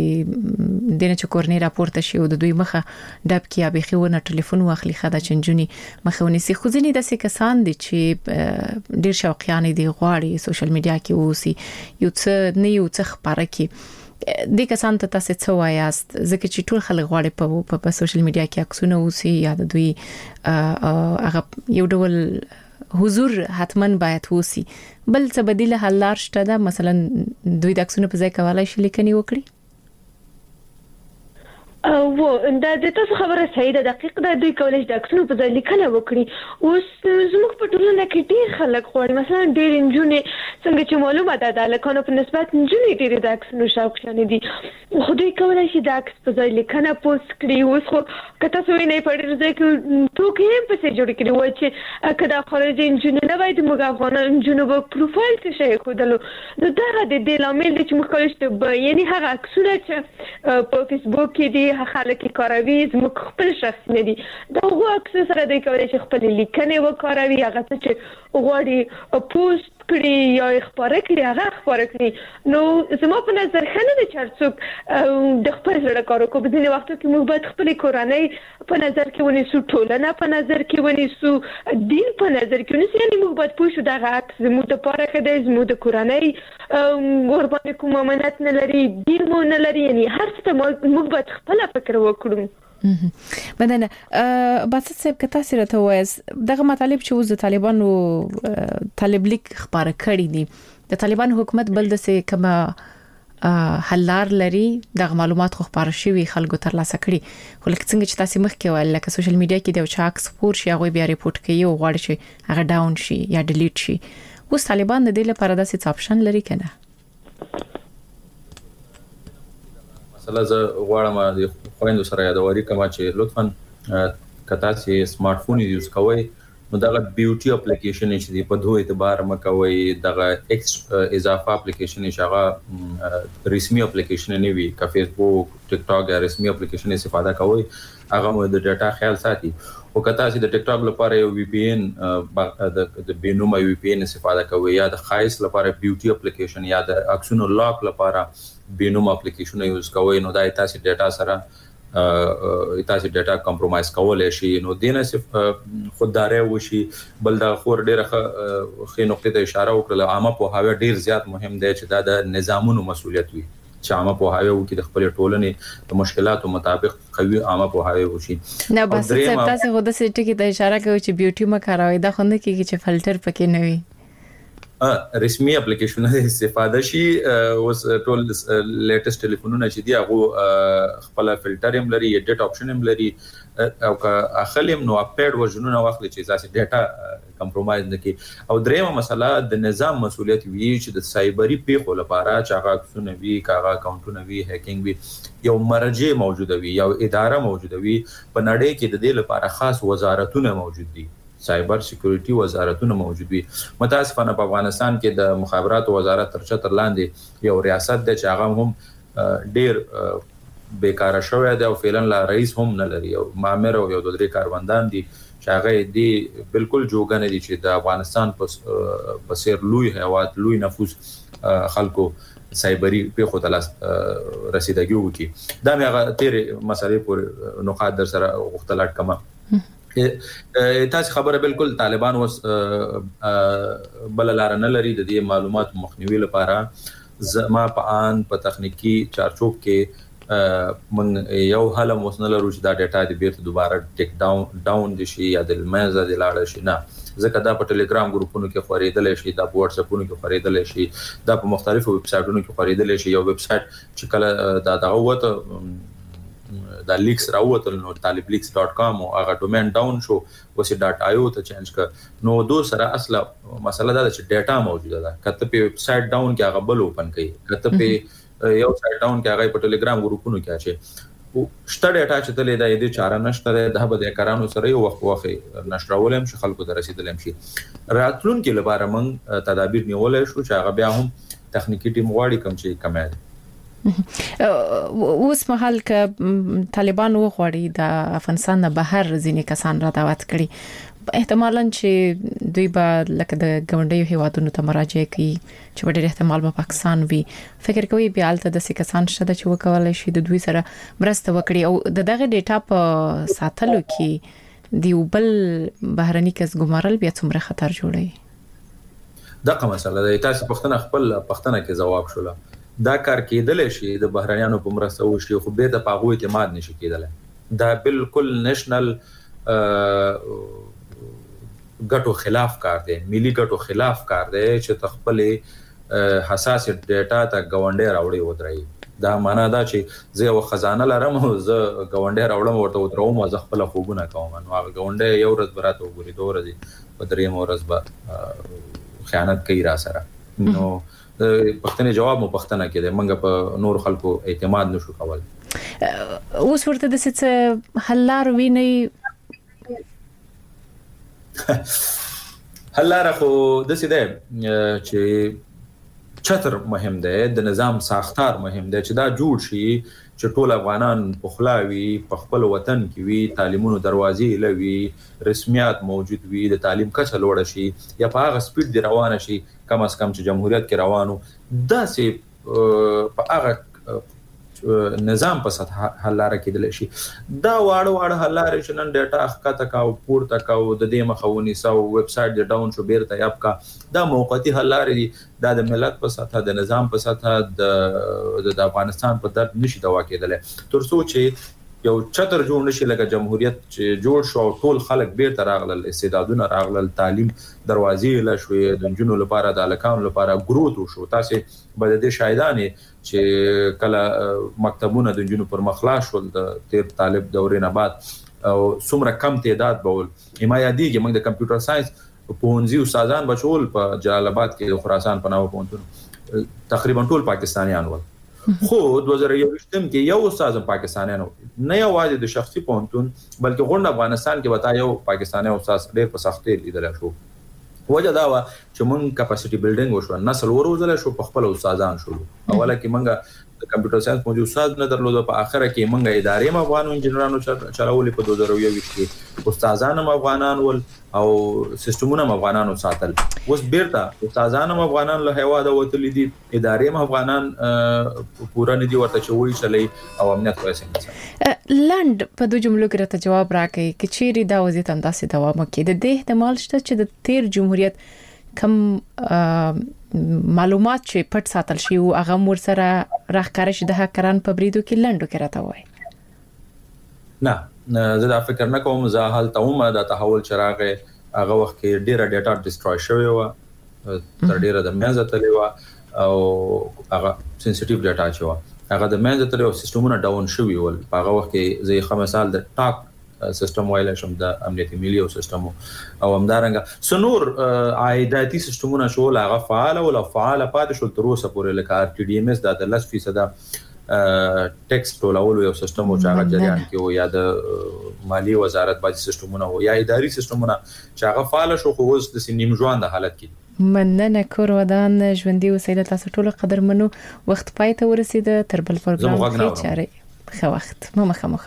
دنه چې کورنۍ راپورته شي او د دوی مخه ډب کې ابي خونه ټلیفون واخلي خدای چې جنونی مخاوني سي خو ځینې د کسان دي چې ډیر شوقیان دي غواړي سوشل میډیا کې اوسي یو څه نه یو څه خبره کې د کسان ته تاسو څه وایاست ځکه چې ټول خلک غواړي په په سوشل میډیا کې عکسونه اوسي یا د دوی هغه یو ډول حضور حتمن باید وسی بل څه بدیله حل لار شته دا مثلا دوی د عکسونو په ځای کولای شي لیکنی وکړي او دا د تاسو خبره صحیح ده دقیق ده دوی کولای شي د عکسونو په ځای لیکنه وکړي اوس زموږ په ټولنه کې ډیر خلک غواړي مثلا ډیر انجونې څنګه چې معلومه ده د لکانو په نسبت انجونې ډیر د عکسونو شوق شنه دي خو دوی کولای شي د عکس په ځای لیکنه پوسټ کړي اوس خو کته سوې نه پړې ځکه چې ټوکې هم په څه جوړ کړي وای چې کدا خارجي انجونې نه وای د موږ افغان انجونو په پروفایل کې شي خودلو نو دا د دې لامل چې موږ کولای شو یعنی هغه عکسونه چې په فیسبوک کې دي خلک کاروي زموږ خپل شخص نه دي دا هغه عکس سره د کولای شي خپل لیکنې وکاروي هغه چې غواړي پوسټ کړي یا خبره کړي هغه خبره کړي نو زما په نظر خنه د چرڅوک د خپل سره کار کوي په دې وخت کې موږ باید خپل کورنۍ په نظر کې ونیسو ټولنه په نظر کې ونیسو دین په نظر کې ونیسو یعنی موږ باید پوه شو دا عکس زموږ د پاره کې د زموږ د کورنۍ قرباني کوم امانت نه لري دین مو نه لري یعنی هر څه موږ باید خپل فکر وکړو مننه بس څه کته سره ته وایس دغه مطالب چې اوس د طالبانو طالب لیک خبره کړی دي د طالبان حکومت بل د څه کما حلار لري د معلومات خو خبره شوی خلکو تر لاسه کړي خو لکه څنګه چې تاسو مخکې ویل لکه سوشل میډیا کې د چا عکس پور شي هغه بیا ریپورت کوي او غواړي چې هغه ډاون شي یا ډیلیټ شي اوس طالبان د دې لپاره داسې آپشن لري کنه مثلا زه غواړم د خويندو سره یادواري کوم چې لطفا کته سي سمارټ فون یوز کوئ نو دغه بیوټي اپلیکیشن چې دی په دوه اعتبار مکوي دغه ایکس اضافه اپلیکیشن شغه رسمي اپلیکیشن نه وي کا فیسبوک ټیک ټاک یا رسمي اپلیکیشن استفاده کوي هغه مو د ډاټا خیال ساتي او کته چې د ټیک ټاک لپاره یو وی پی ان د بینوم وی پی ان استفاده کوي یا د خایس لپاره بیوټي اپلیکیشن یا د اکسونو لاک لپاره بینوم اپلیکیشن یوز کوي نو دا تاسو ډاټا سره تاسو ډاټا کمپرمایز کولای شي نو دینه خودداري وشي بل دا خور ډیره خې نقطې ته اشاره وکړه عامه په هاوی ډیر زیات مهم دی چې دا د نظامونو مسولیت وي چې عامه په هاوی وکړي د خپل ټولنې د مشکلاتو مطابق قوي عامه په هاوی وشي نه بس تاسو خو د سټی کې د اشاره کوي چې بیوټي مکاروي دا خوند کې چې فلټر پکې نه وي رسمي اپلیکیشن استفاده شي اوس ټول لیټیسټ ټلیفونونه چې دی هغه خپل فلټر هم لري ایډیټ اپشن هم لري او که اخلیم نو اپډیټ ورژنونه واخلي چې تاسو ډاټا کمپرمایز نکړي او دریمه مسله د نظام مسولیت وی چې د سایبری پیښو لپاره چې هغه اکسونه وی کاغه اکاونټونه وی هیکینګ وی یو مرجع موجوده وي یو اداره موجوده وي په نړۍ کې د دې لپاره خاص وزارتونه موجود دي سایبر سکیورټي وزارتونه موجود وي متاسفانه په افغانستان کې د مخابراتو وزارت تر چتر لاندې یو ریاست د چاغه هم ډیر بیکاره شوی دی او فعلا لا رئیس هم نه لري او مامر او یو د درې کاروندان دي شاغه دي بالکل جوګنه دي چې د افغانستان په سیر لوی هواد لوی نفوذ خلکو سایبری په خو تلاس رسیدګي وکي دا مې تیر مسالې پر نقاط در سره غوښتلات کما تاسو خبره بالکل طالبان وس بل لار نه لري د دې معلومات مخنیوي لپاره زما په ان په تخنیکی چارچوب کې من یو حل موسنه لرو چې دا ډاټا د بیرته دوباره ټیک ډاون ډاون دي شي یا د مزه د لاړ شي نه ځکه دا په ټلګرام ګروپونو کې خورېدل شي دا په واتس اپونو کې خورېدل شي دا په مختلفو ویب سایټونو کې خورېدل شي یو ویب سایټ چې کله دا دغه وته دا لیکس راوتل نو طالب لیکس ډاٹ کام او هغه ډومین ډاون شو وسه ډاټ آیو ته چینج ک نو دو سره اصله مسله دا چې ډاټا موجوده ده کته په ویب سایټ ډاون کې هغه بل اوپن کړي کته په یو سایټ ډاون کې هغه په ټلګرام ګروپونو کې اچي او شته ډاټا چې تلې دا دې چاره نشته ده به د کارانو سره یو وخت واخې نشرولم شي خلکو ته رسیدلم شي راتلون کې لپاره من تدابیر نیولای شو چې هغه بیا هم تخنیکی ټیم غواړي کوم چې کمه اوس مهال ک طالبان وغوړي د افغانستان نه بهر ځینې کسان را دعوت کړي احتمالاً چې دوی به لکه د ګوندیو هیوادونو ته مراجعه کوي چې ډېر احتمال به پاکستان وي فکر کوي بیا الته د کسان شته چې وکولای شي د دوی سره مرسته وکړي او د دغه ډیټا په ساتلو کې دی بل بهرني کس ګمارل بیا څومره خطر جوړي دغه مسله د تاسو پښتنه خپل پښتنه کې جواب شوله دا کار کېدل شي د بهرانيانو په مرسته وشي خو به د پاغو اعتماد نشي کېدل دا بالکل نېشنل ګټو خلاف کار دی ملي ګټو خلاف کار دی چې تخپل حساس ډیټا ته ګاونډي راوړي ودرای دا معنا دا چې زه یو خزانه لرم او زه ګاونډي راوړم ورته ودروم او زه خپل خوبونه کوم نو هغه ګاونډي یو ورځ براته وګوري دوه ورځې په دریم ورځ به خیانت کوي را سره نو پښتنه جواب مو پښتنه کې ده منګه په نور خلکو اعتماد نشو کول اوس ورته د څه حلار ویني حلار خو د څه ده چې چتر مهم ده د نظام ساختار مهم ده چې دا جوړ شي چې ټول افغانان په خلاوي په خپل وطن کې وي تعلیمونو دروازې لوي رسمیات موجود وي د تعلیم کچه لوړ شي یا په هغه سپیډ دی روانه شي کم از کم چې جمهوریت کې روانو دا سي په هغه نظام په سطح حل لاره کېدل شي دا واړه واړه حل لارې چې نن ډاټا اخکته کاو پورته کاو د دې مخاوني سو ویب سټ د ډاون شو بیرته یاب کا دا موقتی حل لارې دي دا د ملت په سطح د نظام په سطح د د افغانستان په درد نشي دوا کېدل تر څو چې یو چتر جوړ نشي لکه جمهوریت چې جوړ شو ټول خلک بیرته راغلل استعدادونه راغلل تعلیم دروازې لا شوې د جنونو لپاره د الکانو لپاره گروث شو تاسو به د شاهدانې چې کله مکتبونه د جنونو پر مخلاص شول د تیر طالب دورې نه بعد او څومره کم تعداد بول حمایتي موږ د کمپیوټر ساينس پونځي استادان بچول په جلال آباد کې د خراسان په نامه پونتون تقریبا ټول پاکستانیان ول خو دوه زره یو کې یو استاد پاکستانیانو نه یوازې د شخصي پونتون بلکې غونډه افغانستان کې وتا یو پاکستاني استاد ډېر په سختۍ لیدل شو وجه دا و چې مونږ کیپاسيټي بلډینګ وشو نسل وروزل شو په خپل استادان شو اوله کې مونږ د کمپیوټر ساينس موجود استاد نه درلود په اخره کې مونږه ادارې م افغانو انجنیرانو چلولې په دوه زره یو کې استادان م افغانان ول او سیستمونه م افغانانو ساتل اوس بیرته استادان م افغانان له هوا د وتلې دي ادارې م افغانان پورا نه دي ورته چوي چلې او امنیت وایسنګ لاند په دوه جملو کې راته جواب راکړي چې چیرې دا وضعیت انداسې دوام کوي د دې احتمال شته چې د تیر جمهوریت کم معلومات چې پټ ساتل شي او هغه مور سره راخکاره شي د هکران په بریدو کې لندو کې راته وای نه زه دا فکر نه کوم زه حال ته هم دا تحول چراغه هغه وخت کې ډیره ډیټا ډیستروي شوی و تر ډیره د منځه تللی و او هغه سنسټیو ډیټا چې و هغه د منځه تللی او سیستمونه ډاون شوی ول هغه وخت کې زه خو مثال د ټاک سیستم وایل شم د امنیتي ملي او سیستم او همدارنګه سنور عایداتي سیستمونه شو لا فعال او فعال پاتې شو تر اوسه پورې لکه ار ټي ډي ام اس د لس فیصد ټیکس ټولول یو سیستم او چاغه جریان کې او یا د مالی وزارت باندې سیستمونه او یا اداري سیستمونه چاغه فعال شو خو اوس د سنیم ژوند د حالت کې مننه کور ودان ژوندۍ وسیله تاسو ټول قدر منو وخت پای ته ورسید تر بل پروګرام کې چاره خو وخت مو مخه